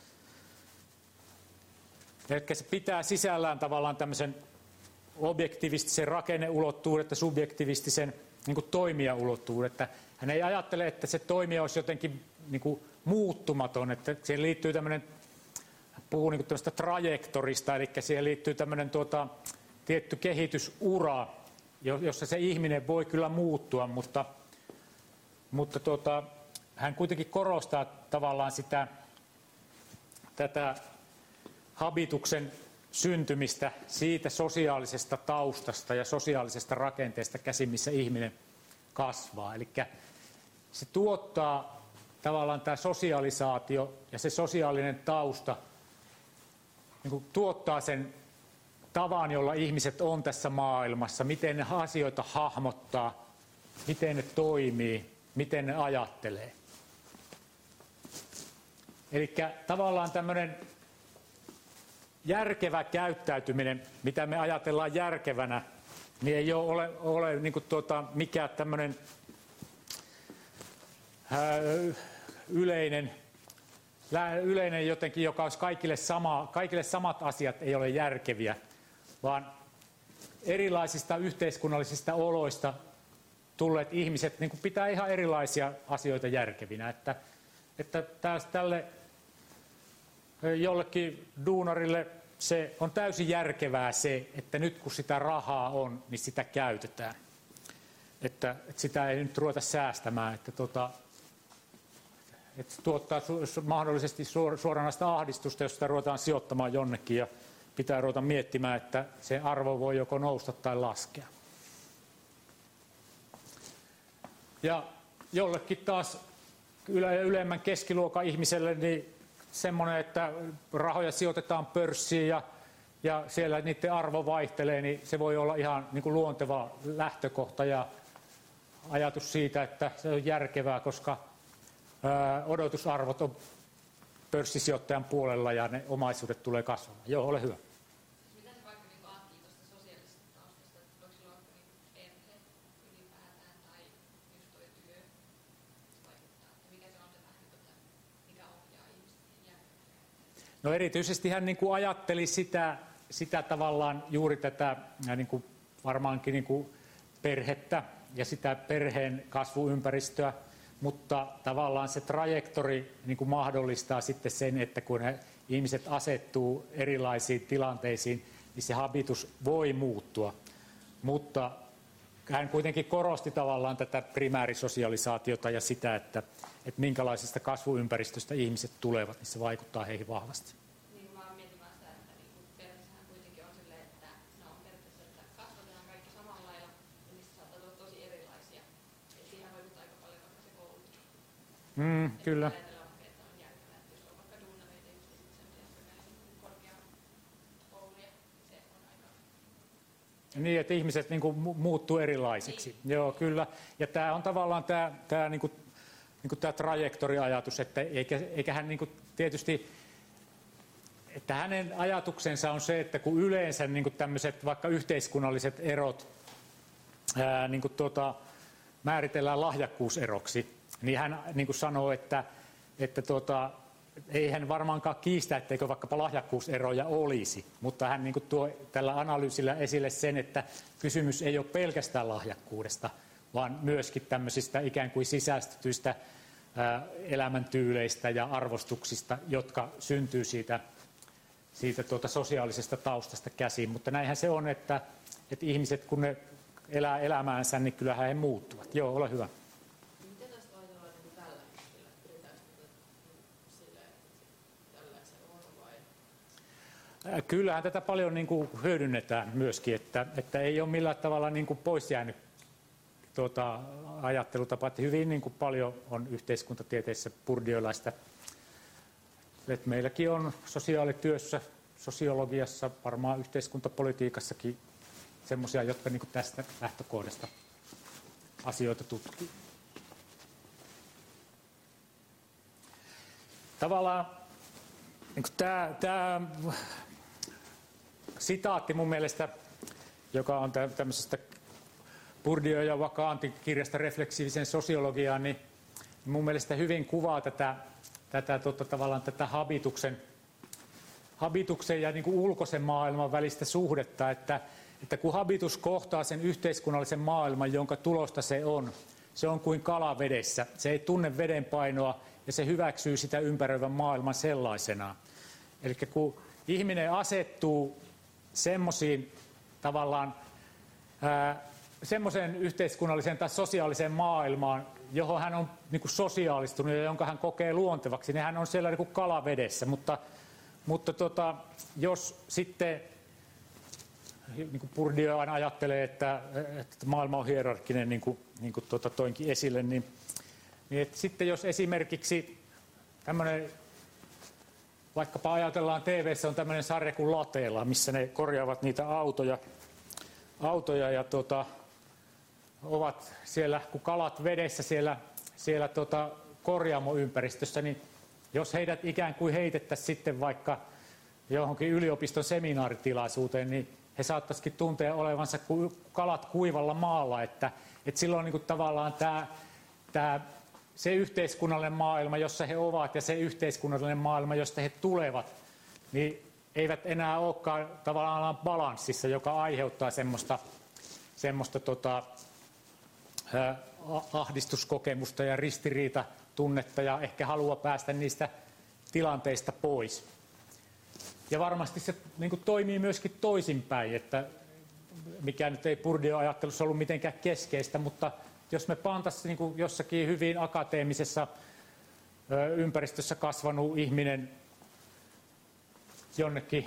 Eli se pitää sisällään tavallaan tämmöisen objektivistisen rakenneulottuuden ja subjektivistisen niin kuin toimijaulottuuden. Että hän ei ajattele, että se toimija olisi jotenkin niin kuin muuttumaton, että siihen liittyy tämmöinen puhuu niin kuin tämmöistä trajektorista, eli siihen liittyy tämmöinen tuota, tietty kehitysura, jossa se ihminen voi kyllä muuttua, mutta, mutta tuota, hän kuitenkin korostaa tavallaan sitä, tätä habituksen syntymistä siitä sosiaalisesta taustasta ja sosiaalisesta rakenteesta käsin, missä ihminen kasvaa. Eli se tuottaa tavallaan tämä sosialisaatio ja se sosiaalinen tausta niin kuin tuottaa sen tavan, jolla ihmiset on tässä maailmassa, miten ne asioita hahmottaa, miten ne toimii, miten ne ajattelee. Eli tavallaan tämmöinen järkevä käyttäytyminen, mitä me ajatellaan järkevänä, niin ei ole, ole niin kuin tuota, mikään tämmöinen ää, yleinen, yleinen jotenkin, joka olisi kaikille, sama, kaikille samat asiat ei ole järkeviä, vaan erilaisista yhteiskunnallisista oloista tulleet ihmiset niin kuin pitää ihan erilaisia asioita järkevinä. Että, että tälle jollekin duunarille se on täysin järkevää se, että nyt kun sitä rahaa on, niin sitä käytetään. Että, että sitä ei nyt ruveta säästämään, että, tota, että se tuottaa su- mahdollisesti suor- suoranaista ahdistusta, jos sitä ruvetaan sijoittamaan jonnekin ja pitää ruveta miettimään, että se arvo voi joko nousta tai laskea. Ja jollekin taas yle- ylemmän keskiluokan ihmiselle niin semmoinen, että rahoja sijoitetaan pörssiin ja, ja siellä niiden arvo vaihtelee, niin se voi olla ihan niin kuin luonteva lähtökohta ja ajatus siitä, että se on järkevää, koska ää, odotusarvot on pörssisijoittajan puolella ja ne omaisuudet tulee kasvamaan. Joo, ole hyvä. Mitä se vaikka niin ajatteli tuosta sosiaalisesta taustasta, että voiko sillä olla niin perhe ylipäätään tai just tuo työ vaikuttaa, että mikä se on se lähtökohta, mikä ohjaa ihmisten järkeä? No erityisesti hän niin kuin ajatteli sitä, sitä tavallaan juuri tätä niin kuin varmaankin niin kuin perhettä ja sitä perheen kasvuympäristöä, mutta tavallaan se trajektori niin kuin mahdollistaa sitten sen, että kun he, ihmiset asettuu erilaisiin tilanteisiin, niin se habitus voi muuttua. Mutta hän kuitenkin korosti tavallaan tätä primäärisosialisaatiota ja sitä, että, että minkälaisesta kasvuympäristöstä ihmiset tulevat, niin se vaikuttaa heihin vahvasti. Niin mä oon miettimään sitä, että niin perheessähän kuitenkin on silleen, että ne on periaatteessa, että kasvatetaan kaikki samalla lailla, ja niistä saattaa tulla tosi erilaisia. Et siihen vaikuttaa aika paljon vaikka se koulutus. Mm, kyllä. Ajatellaan vaikka, että on järkevää, että jos on vaikka duunareita, just sellaisia, jotka käy korkeakouluja, se on aika... Niin, että ihmiset niin kuin muuttuu erilaisiksi. Niin. Joo, kyllä. Ja tämä on tavallaan tämä, tämä, niin kuin, niin kuin tämä trajektoriajatus, että eikä, eikä hän niin kuin tietysti, että hänen ajatuksensa on se, että kun yleensä niin kuin tämmöiset vaikka yhteiskunnalliset erot ää, niin kuin tuota, määritellään lahjakkuuseroksi, niin hän niin kuin sanoo, että, että tuota, ei hän varmaankaan kiistä, etteikö vaikkapa lahjakkuuseroja olisi, mutta hän niin kuin tuo tällä analyysillä esille sen, että kysymys ei ole pelkästään lahjakkuudesta, vaan myöskin tämmöisistä ikään kuin sisäistetyistä ää, elämäntyyleistä ja arvostuksista, jotka syntyy siitä, siitä tuota sosiaalisesta taustasta käsin. Mutta näinhän se on, että, että ihmiset kun ne elää elämäänsä, niin kyllähän he muuttuvat. Joo, ole hyvä. Miten tästä ajatellaan niin tällä hetkellä? Pidetäänkö sillä, että tällaisen on vai? Kyllähän tätä paljon niin kuin hyödynnetään myöskin, että, että ei ole millään tavalla niin kuin pois jäänyt tuota, ajattelutapa, että hyvin niin kuin paljon on yhteiskuntatieteissä bourdieuläistä. Että meilläkin on sosiaalityössä, sosiologiassa, varmaan yhteiskuntapolitiikassakin semmoisia, jotka niin kuin tästä lähtökohdasta asioita tutkii. Tavallaan niin kuin tämä, tämä sitaatti mun mielestä, joka on tämmöisestä Bourdieu ja Vacantin kirjasta refleksiivisen sosiologiaan, niin mun mielestä hyvin kuvaa tätä, tätä tota, tavallaan tätä habituksen, habituksen ja niin kuin ulkoisen maailman välistä suhdetta, että, että kun habitus kohtaa sen yhteiskunnallisen maailman, jonka tulosta se on, se on kuin kala vedessä. Se ei tunne veden painoa ja se hyväksyy sitä ympäröivän maailman sellaisenaan. Eli kun ihminen asettuu semmoisiin tavallaan semmoiseen yhteiskunnalliseen tai sosiaaliseen maailmaan, johon hän on niin kuin sosiaalistunut ja jonka hän kokee luontevaksi, niin hän on siellä niin kuin kalavedessä. Mutta, mutta tota, jos sitten, niin kuin Bourdieu aina ajattelee, että, että maailma on hierarkkinen, niin kuin, niin kuin tuota toinkin esille, niin, niin että sitten jos esimerkiksi tämmöinen, vaikkapa ajatellaan T V:ssä on tämmöinen sarja kuin Lateella, missä ne korjaavat niitä autoja, autoja ja tota, ovat siellä, kun kalat vedessä siellä, siellä tota korjaamoympäristössä, niin jos heidät ikään kuin heitettäisiin sitten vaikka johonkin yliopiston seminaaritilaisuuteen, niin he saattaisikin tuntea olevansa kuin kalat kuivalla maalla, että, että silloin niin kuin tavallaan tämä, tämä, se yhteiskunnallinen maailma, jossa he ovat ja se yhteiskunnallinen maailma, josta he tulevat, niin eivät enää olekaan tavallaan balanssissa, joka aiheuttaa semmoista, semmoista tota, äh, ahdistuskokemusta ja ristiriitatunnetta ja ehkä halua päästä niistä tilanteista pois. Ja varmasti se niin kuin toimii myöskin toisinpäin, että mikä nyt ei Bourdieu-ajattelussa ollut mitenkään keskeistä, mutta jos me pantaisiin niin kuin jossakin hyvin akateemisessa ö, ympäristössä kasvanut ihminen jonnekin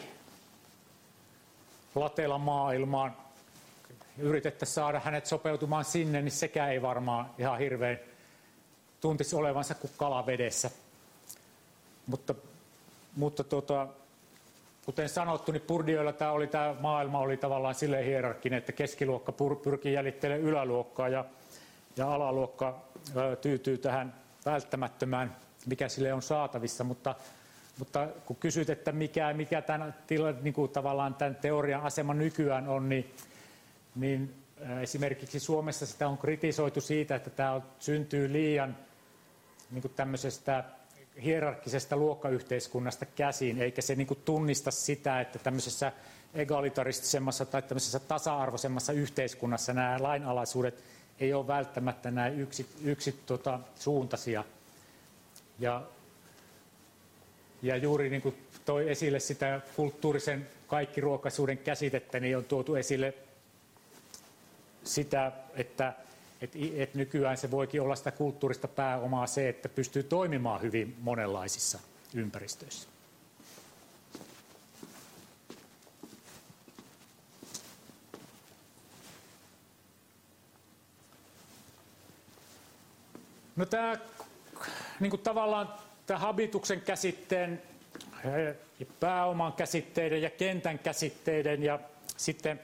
Lateelan maailmaan, yritettäisiin saada hänet sopeutumaan sinne, niin sekään ei varmaan ihan hirveän tuntisi olevansa kuin kala vedessä. Mutta, mutta tota, kuten sanottu, niin Bourdieulla tämä, oli, tämä maailma oli tavallaan silleen hierarkkinen, että keskiluokka pyrkii jäljittelemään yläluokkaa ja, ja alaluokka ö, tyytyy tähän välttämättömään, mikä sille on saatavissa. Mutta, mutta kun kysyt, että mikä, mikä tämän, niin kuin tavallaan tämän teorian asema nykyään on, niin, niin esimerkiksi Suomessa sitä on kritisoitu siitä, että tämä syntyy liian niin kuin tämmöisestä hierarkkisesta luokkayhteiskunnasta käsin, eikä se niin kuin tunnista sitä, että tämmöisessä egalitaristisemmassa tai tämmöisessä tasa-arvoisemmassa yhteiskunnassa nämä lainalaisuudet ei ole välttämättä näin yksi, yksi tota, suuntaisia. Ja, ja juuri niin kuin toi esille sitä kulttuurisen kaikkiruokaisuuden käsitettä, niin on tuotu esille sitä, että Että et nykyään se voikin olla sitä kulttuurista pääomaa se, että pystyy toimimaan hyvin monenlaisissa ympäristöissä. No tämä niin kuin tavallaan tämä habituksen käsitteen, pääoman käsitteiden ja kentän käsitteiden ja sitten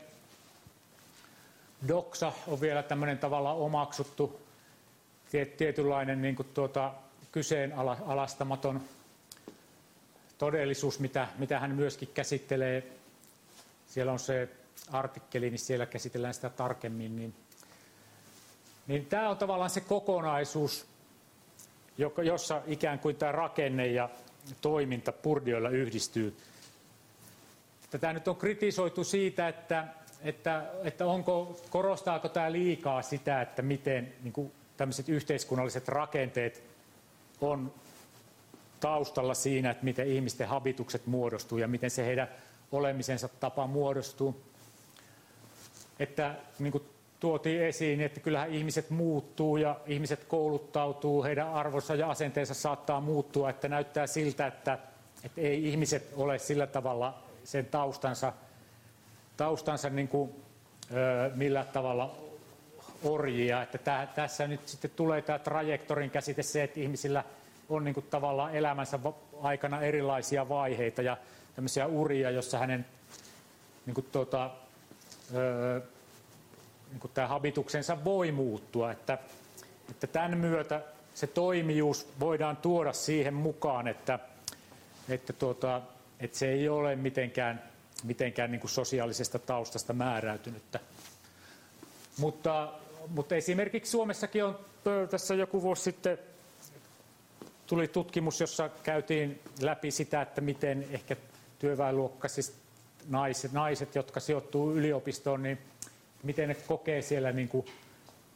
doksa on vielä tämmöinen tavallaan omaksuttu tietynlainen niin kuin tuota, kyseenalaistamaton todellisuus, mitä, mitä hän myöskin käsittelee. Siellä on se artikkeli, niin siellä käsitellään sitä tarkemmin. Niin, niin tämä on tavallaan se kokonaisuus, jossa ikään kuin tämä rakenne ja toiminta Bourdieulla yhdistyy. Tätä nyt on kritisoitu siitä, että Että, että onko, korostaako tämä liikaa sitä, että miten niin kuin tämmöiset yhteiskunnalliset rakenteet on taustalla siinä, että miten ihmisten habitukset muodostuu ja miten se heidän olemisensa tapa muodostuu. Että niin kuin tuotiin esiin, että kyllähän ihmiset muuttuu ja ihmiset kouluttautuu, heidän arvonsa ja asenteensa saattaa muuttua, että näyttää siltä, että, että ei ihmiset ole sillä tavalla sen taustansa taustansa niin kuin, ö, millä tavalla orjia, että tää, tässä nyt sitten tulee tämä trajektorin käsite se, että ihmisillä on niin kuin tavallaan elämänsä aikana erilaisia vaiheita ja tämmöisiä uria, jossa hänen niin kuin tuota, ö, niin kuin tämä habituksensa voi muuttua, että, että tämän myötä se toimijuus voidaan tuoda siihen mukaan, että, että, tuota, että se ei ole mitenkään mitenkään niin kuin sosiaalisesta taustasta määräytynyttä. Mutta, mutta esimerkiksi Suomessakin on tässä joku vuosi sitten tuli tutkimus, jossa käytiin läpi sitä, että miten ehkä työväenluokkaiset naiset, naiset, jotka sijoittuu yliopistoon, niin miten ne kokee siellä niin kuin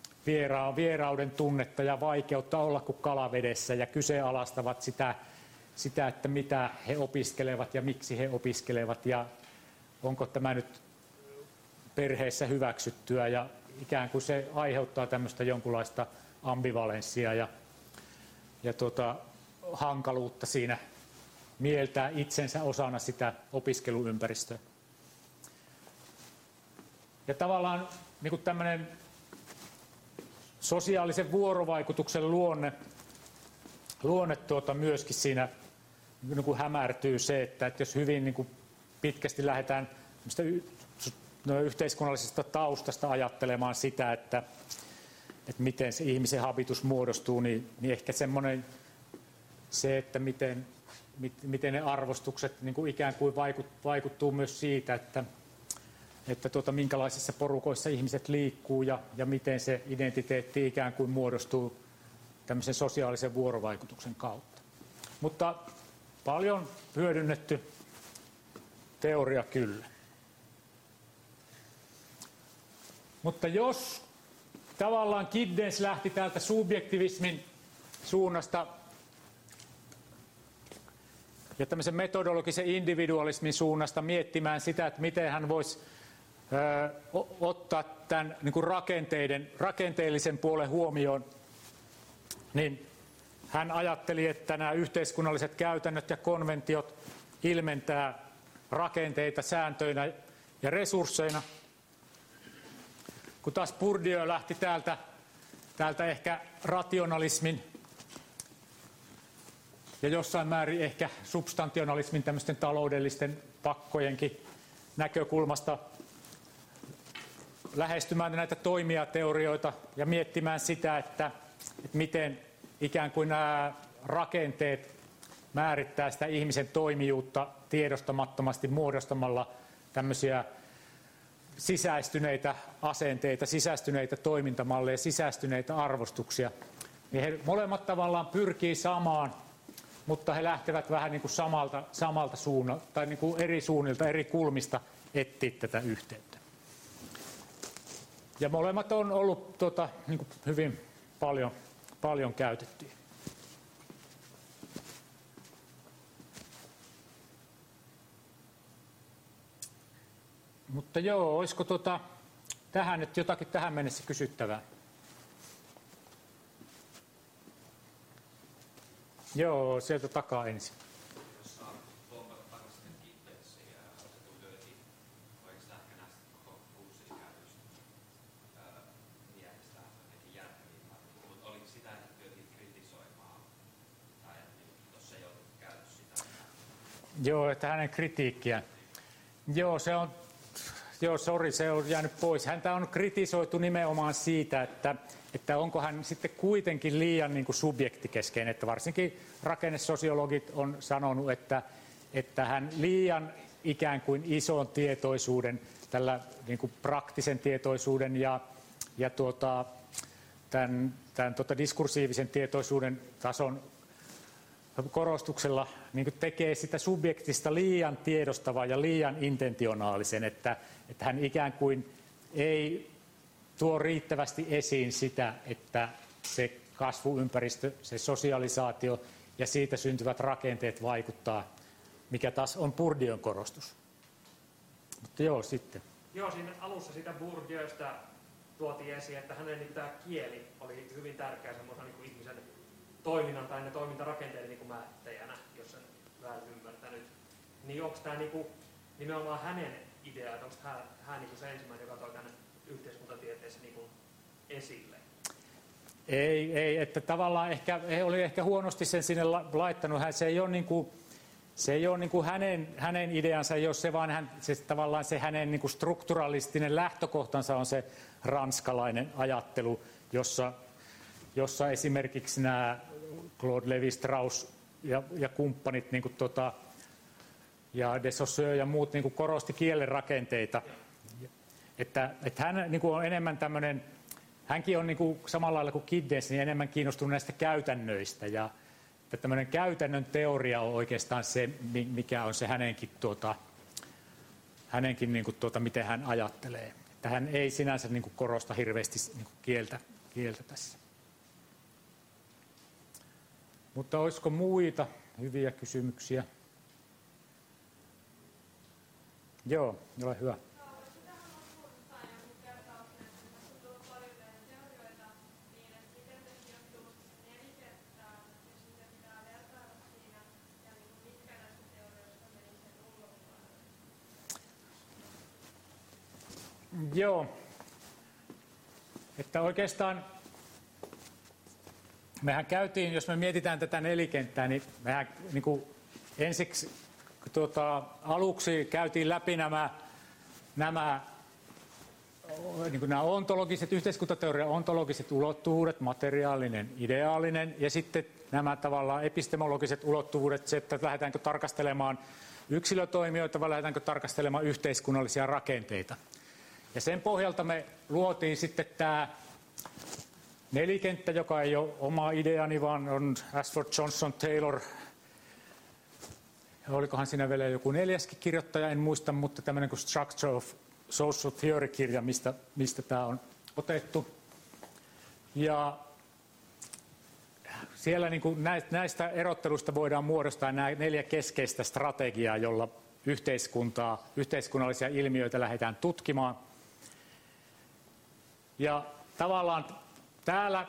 vieraa, vierauden tunnetta ja vaikeutta olla kuin kalavedessä ja kyseenalaistavat sitä sitä, että mitä he opiskelevat ja miksi he opiskelevat ja onko tämä nyt perheessä hyväksyttyä, ja ikään kuin se aiheuttaa tämmöistä jonkunlaista ambivalenssia ja, ja tota, hankaluutta siinä mieltää itsensä osana sitä opiskeluympäristöä. Ja tavallaan niin kuin tämmöinen sosiaalisen vuorovaikutuksen luonne, luonne tuota myöskin siinä niin kuin hämärtyy se, että, että jos hyvin niin kuin pitkästi lähdetään yhteiskunnallisesta taustasta ajattelemaan sitä, että, että miten se ihmisen habitus muodostuu, niin, niin ehkä semmoinen se, että miten, miten ne arvostukset niin kuin ikään kuin vaikut, vaikuttuu myös siitä, että, että tuota, minkälaisissa porukoissa ihmiset liikkuu ja, ja miten se identiteetti ikään kuin muodostuu tämmöisen sosiaalisen vuorovaikutuksen kautta. Mutta paljon hyödynnetty teoria kyllä. Mutta jos tavallaan Giddens lähti täältä subjektivismin suunnasta ja tämmöisen metodologisen individualismin suunnasta miettimään sitä, että miten hän voisi ö, ottaa tämän niin kuin rakenteiden, rakenteellisen puolen huomioon, niin hän ajatteli, että nämä yhteiskunnalliset käytännöt ja konventiot ilmentää rakenteita sääntöinä ja resursseina. Kun taas Bourdieu lähti täältä, täältä ehkä rationalismin ja jossain määrin ehkä substantionalismin, tämmöisten taloudellisten pakkojenkin näkökulmasta lähestymään näitä toimijateorioita ja miettimään sitä, että, että miten ikään kuin nämä rakenteet määrittää sitä ihmisen toimijuutta tiedostamattomasti muodostamalla tämmöisiä sisäistyneitä asenteita, sisäistyneitä toimintamalleja, sisäistyneitä arvostuksia. Niin he molemmat tavallaan pyrkii samaan, mutta he lähtevät vähän niin kuin samalta, samalta suunnalta tai niin kuin eri suunnilta, eri kulmista etsiä tätä yhteyttä. Ja molemmat on ollut tota, niin kuin hyvin paljon, paljon käytettyjä. Mutta joo, olisiko tota, tähän nyt jotakin tähän mennessä kysyttävää? Joo, sieltä takaa ensin. Jos saa pompata takaisin Giddensiin ja otetun työtiin, oikeastaan ehkä näistä koko kurssin käytöstä mielestä jotenkin järkevimmät. Mutta oliko sitä, että työtiin kritisoimaan, tai tuossa ei ollut käytössä sitä? Joo, että hänen kritiikkiään. Joo, se on... Joo, sori, se on jäänyt pois. Häntä on kritisoitu nimenomaan siitä, että, että onko hän sitten kuitenkin liian niin kuin subjektikeskeinen. Että varsinkin rakennesosiologit on sanonut, että, että hän liian ikään kuin ison tietoisuuden, tällä niin kuin praktisen tietoisuuden ja, ja tuota, tämän, tämän tuota diskursiivisen tietoisuuden tason korostuksella niin kuin tekee sitä subjektista liian tiedostavaa ja liian intentionaalisen, että, että hän ikään kuin ei tuo riittävästi esiin sitä, että se kasvuympäristö, se sosialisaatio ja siitä syntyvät rakenteet vaikuttaa, mikä taas on Bourdieun korostus. Mutta joo, sitten. Joo, siinä alussa sitä Bourdieusta tuotiin esiin, että hänen niin tämä kieli oli hyvin tärkeä semmoisen niin kuin ihmisen toiminnan tai ne toimintarakenteiden niin kuin määrittäjänä, jos sen väärin ymmärtänyt. Niin onko tämä niin kuin, nimenomaan hänen idea, että onko hän, hän niin kuin se ensimmäinen, joka toi tänne yhteiskuntatieteessä niin kuin esille? Ei, ei, että tavallaan ehkä, he oli ehkä huonosti sen sinne laittanut. Hän, se ei ole, niin kuin, se ei ole niin kuin hänen, hänen ideansa, jos se vaan hän, se, tavallaan se hänen niin kuin strukturalistinen lähtökohtansa on se ranskalainen ajattelu, jossa, jossa esimerkiksi nämä Claude Lévi-Strauss ja, ja kumppanit niin kuin tota, ja de Saussure ja muut niin kuin korosti kielen rakenteita. Että, että hän niin kuin on enemmän tämmöinen, hänkin on niin kuin samalla lailla kuin Giddens niin enemmän kiinnostunut näistä käytännöistä. Ja että tämmöinen käytännön teoria on oikeastaan se, mikä on se hänenkin, tuota, hänenkin niin kuin tuota, miten hän ajattelee. Että hän ei sinänsä niin kuin korosta hirveästi niin kuin kieltä, kieltä tässä. Mutta olisiko muita? hyviä kysymyksiä. Joo, ole hyvä. Joo, että oikeastaan mehän käytiin, jos me mietitään tätä nelikenttää, niin mehän niin kuin ensiksi tuota, aluksi käytiin läpi nämä, nämä, niin kuin nämä ontologiset, yhteiskuntateorian ontologiset ulottuvuudet, materiaalinen, ideaalinen, ja sitten nämä tavallaan epistemologiset ulottuvuudet, se, että lähdetäänkö tarkastelemaan yksilötoimijoita vai lähdetäänkö tarkastelemaan yhteiskunnallisia rakenteita. Ja sen pohjalta me luotiin sitten tämä nelikenttä, joka ei ole oma ideani, vaan on Ashford, Johnson, Taylor. Olikohan siinä vielä joku neljäskin kirjoittaja, en muista, mutta tämmöinen kuin Structure of Social Theory-kirja, mistä, mistä tämä on otettu. Ja siellä niin kuin näistä erotteluista voidaan muodostaa nämä neljä keskeistä strategiaa, jolla yhteiskuntaa, yhteiskunnallisia ilmiöitä lähdetään tutkimaan. Ja tavallaan täällä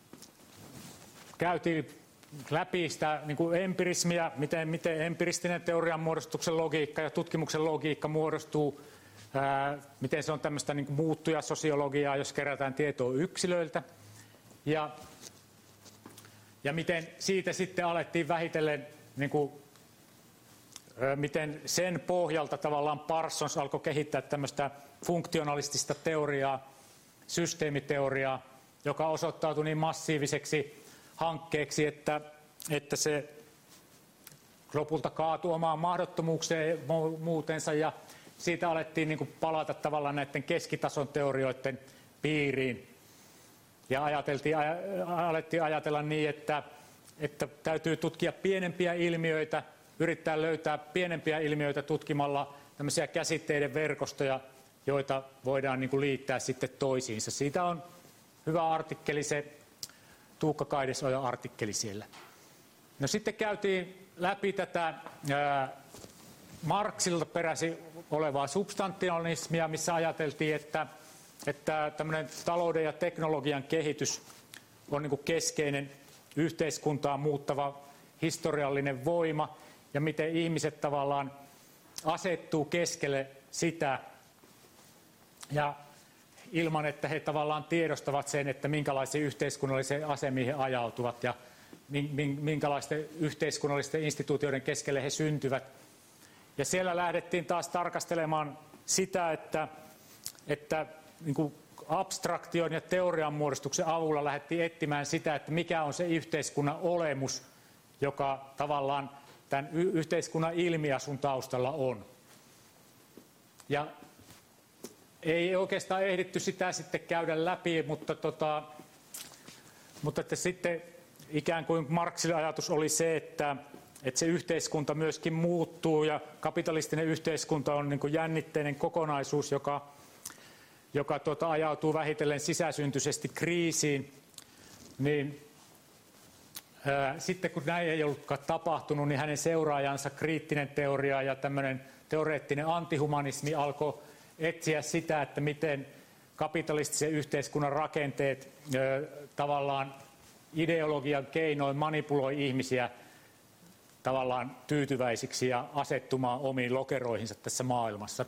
käytiin läpi sitä niin kuin empirismiä, miten, miten empiristinen teorian muodostuksen logiikka ja tutkimuksen logiikka muodostuu, ää, miten se on tämmöistä niin kuin muuttujasosiologiaa, jos kerätään tietoa yksilöiltä. Ja, ja miten siitä sitten alettiin vähitellen, niin kuin, ää, miten sen pohjalta tavallaan Parsons alkoi kehittää tämmöistä funktionalistista teoriaa, systeemiteoriaa, joka osoittautui niin massiiviseksi hankkeeksi, että, että se lopulta kaatui omaan mahdottomuukseen muutensa, ja siitä alettiin niin kuin palata tavallaan näiden keskitason teorioiden piiriin. Ja ajateltiin, alettiin ajatella niin, että, että täytyy tutkia pienempiä ilmiöitä, yrittää löytää pienempiä ilmiöitä tutkimalla tämmöisiä käsitteiden verkostoja, joita voidaan niin kuin liittää sitten toisiinsa. Siitä on hyvä artikkeli, se Tuukka Kaidesojan artikkeli siellä. No sitten käytiin läpi tätä ää, Marxilta peräisin olevaa substantialismia, missä ajateltiin, että, että tämmöinen talouden ja teknologian kehitys on niin kuin keskeinen yhteiskuntaa muuttava historiallinen voima, ja miten ihmiset tavallaan asettuu keskelle sitä, ja ilman, että he tavallaan tiedostavat sen, että minkälaisiin yhteiskunnallisiin asemiin he ajautuvat ja minkälaisten yhteiskunnallisten instituutioiden keskelle he syntyvät. Ja siellä lähdettiin taas tarkastelemaan sitä, että, että niin kuin abstraktion ja teorian muodostuksen avulla lähdettiin etsimään sitä, että mikä on se yhteiskunnan olemus, joka tavallaan tämän yhteiskunnan ilmiasun taustalla on. Ja ei oikeastaan ehditty sitä sitten käydä läpi, mutta, tota, mutta että sitten ikään kuin Marxin ajatus oli se, että, että se yhteiskunta myöskin muuttuu ja kapitalistinen yhteiskunta on niin kuin jännitteinen kokonaisuus, joka, joka tota, ajautuu vähitellen sisäsyntyisesti kriisiin. Niin, ää, sitten kun näin ei ollutkaan tapahtunut, niin hänen seuraajansa kriittinen teoria ja tämmöinen teoreettinen antihumanismi alkoi etsiä sitä, että miten kapitalistisen yhteiskunnan rakenteet ö, tavallaan ideologian keinoin manipuloi ihmisiä tavallaan tyytyväisiksi ja asettumaan omiin lokeroihinsa tässä maailmassa.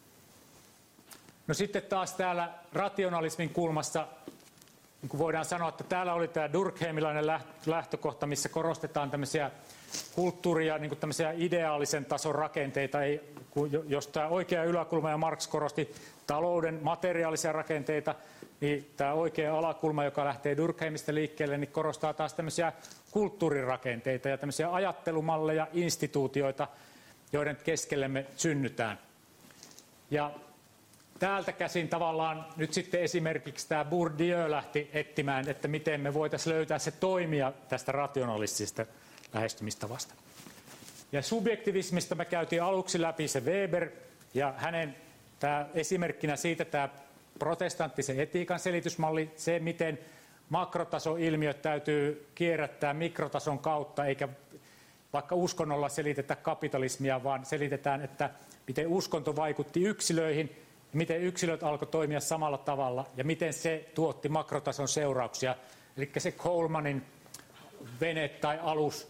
No sitten taas täällä rationalismin kulmassa, niin kuin voidaan sanoa, että täällä oli tämä Durkheimilainen lähtökohta, missä korostetaan tämmöisiä kulttuuria, niin kuin tämmöisiä ideaalisen tason rakenteita, ei, jos tämä oikea yläkulma ja Marx korosti talouden materiaalisia rakenteita, niin tämä oikea alakulma, joka lähtee Durkheimista liikkeelle, niin korostaa taas tämmöisiä kulttuurirakenteita ja tämmöisiä ajattelumalleja, instituutioita, joiden keskelle me synnytään. Ja täältä käsin tavallaan nyt sitten esimerkiksi tämä Bourdieu lähti etsimään, että miten me voitaisiin löytää se toimija tästä rationalistisesta lähestymistavasta. Ja subjektivismista me käytiin aluksi läpi se Weber ja hänen tämä esimerkkinä siitä tämä protestanttisen etiikan selitysmalli, se miten makrotason ilmiöt täytyy kierrättää mikrotason kautta, eikä vaikka uskonnolla selitetä kapitalismia, vaan selitetään, että miten uskonto vaikutti yksilöihin, miten yksilöt alkoi toimia samalla tavalla ja miten se tuotti makrotason seurauksia. Eli se Colemanin vene tai alus,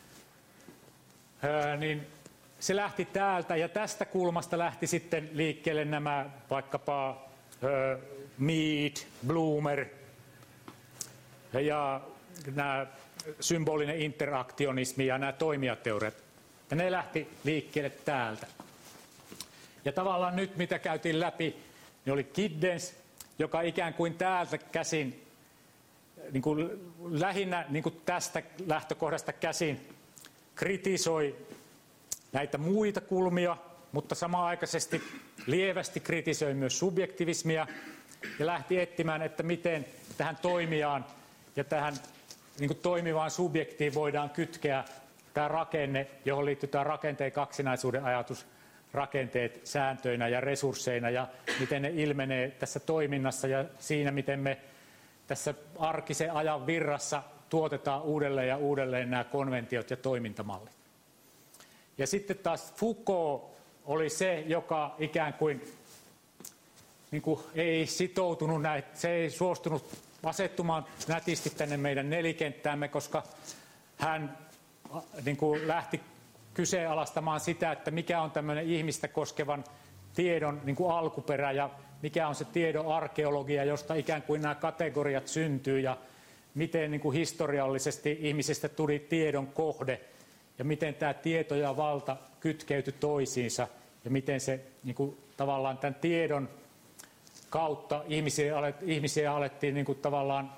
öö, niin se lähti täältä ja tästä kulmasta lähti sitten liikkeelle nämä vaikkapa öö, Mead, Bloomer ja nämä symbolinen interaktionismi ja nämä toimijateoriat. Ja ne lähti liikkeelle täältä. Ja tavallaan nyt mitä käytiin läpi, niin oli Giddens, joka ikään kuin täältä käsin, niin kuin lähinnä niin kuin tästä lähtökohdasta käsin kritisoi näitä muita kulmia, mutta samanaikaisesti lievästi kritisoi myös subjektivismia ja lähti etsimään, että miten tähän toimijaan ja tähän niin kuin toimivaan subjektiin voidaan kytkeä tämä rakenne, johon liittyy tämä rakenteen kaksinaisuuden ajatus, rakenteet sääntöinä ja resursseina ja miten ne ilmenee tässä toiminnassa ja siinä, miten me tässä arkisen ajan virrassa tuotetaan uudelleen ja uudelleen nämä konventiot ja toimintamallit. Ja sitten taas Foucault oli se, joka ikään kuin, niin kuin ei sitoutunut näitä, se ei suostunut asettumaan nätisti tänne meidän nelikenttäämme, koska hän niin kuin lähti kyseenalaistamaan sitä, että mikä on tämmöinen ihmistä koskevan tiedon niin kuin alkuperä ja mikä on se tiedon arkeologia, josta ikään kuin nämä kategoriat syntyy ja miten niin kuin historiallisesti ihmisestä tuli tiedon kohde ja miten tämä tieto ja valta kytkeytyi toisiinsa ja miten se niin kuin, tavallaan tämän tiedon kautta ihmisiä, alet, ihmisiä alettiin niin kuin, tavallaan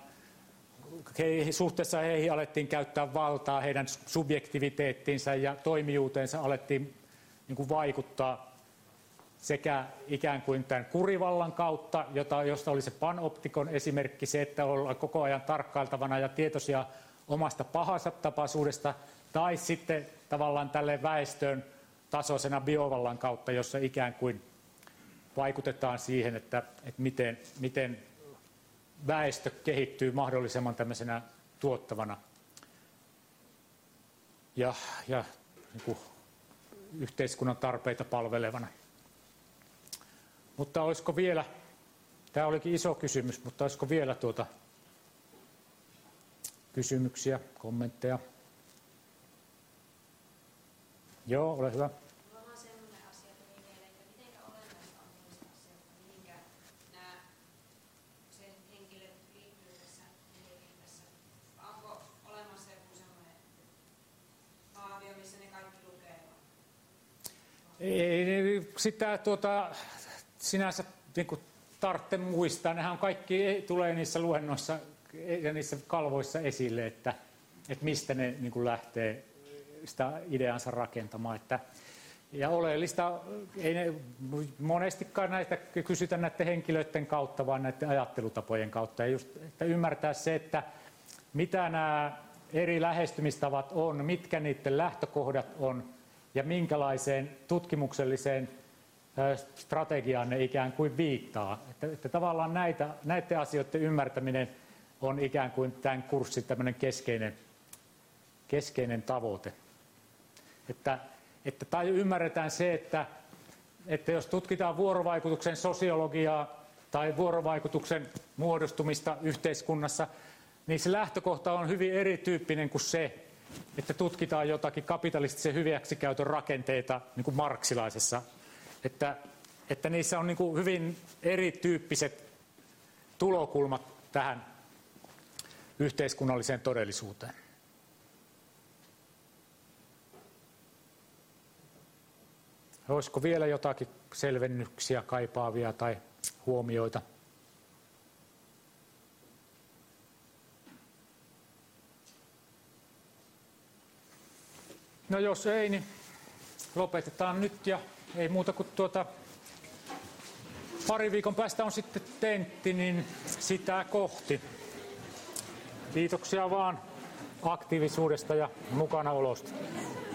he, suhteessa heihin alettiin käyttää valtaa, heidän subjektiviteettiinsa ja toimijuuteensa alettiin niin kuin, vaikuttaa sekä ikään kuin tämän kurivallan kautta, jota, josta oli se panoptikon esimerkki, se, että ollaan koko ajan tarkkailtavana ja tietoisia omasta pahasta tapaisuudesta, tai sitten tavallaan tälle väestön tasoisena biovallan kautta, jossa ikään kuin vaikutetaan siihen, että, että miten, miten väestö kehittyy mahdollisimman tämmöisenä tuottavana ja, ja niin kuin yhteiskunnan tarpeita palvelevana. Mutta olisiko vielä, tämä olikin iso kysymys, mutta olisiko vielä tuota kysymyksiä, kommentteja? Joo, ole hyvä. Mulla on sellainen asia tuli mieleen, että miten olennaista on muistaa se, että mihinkä nämä sen henkilöt liittyy tässä nelikentässä. Onko olemassa joku sellainen kaavio, missä ne kaikki lukee? Ei, sitä tuota, sinänsä niin kuin tarvitse muistaa. Nehän on kaikki, tulee niissä luennoissa ja niissä kalvoissa esille, että, että mistä ne niin kuin lähtee sitä ideansa rakentamaan. Että, ja oleellista, ei ne monestikaan näitä kysytä näiden henkilöiden kautta, vaan näiden ajattelutapojen kautta. Ja just, että ymmärtää se, että mitä nämä eri lähestymistavat on, mitkä niiden lähtökohdat on ja minkälaiseen tutkimukselliseen strategiaan ne ikään kuin viittaa. Että, että tavallaan näitä, näiden asioiden ymmärtäminen on ikään kuin tämän kurssin tämmöinen keskeinen, keskeinen tavoite. Että, että tai ymmärretään se, että, että jos tutkitaan vuorovaikutuksen sosiologiaa tai vuorovaikutuksen muodostumista yhteiskunnassa, niin se lähtökohta on hyvin erityyppinen kuin se, että tutkitaan jotakin kapitalistisen hyväksikäytön rakenteita niin kuin marksilaisessa. Että, että niissä on niin kuin hyvin erityyppiset tulokulmat tähän yhteiskunnalliseen todellisuuteen. Olisiko vielä jotakin selvennyksiä kaipaavia tai huomioita? No jos ei, niin lopetetaan nyt ja ei muuta kuin tuota, pari viikon päästä on sitten tentti, niin sitä kohti. Kiitoksia vaan aktiivisuudesta ja mukanaolosta.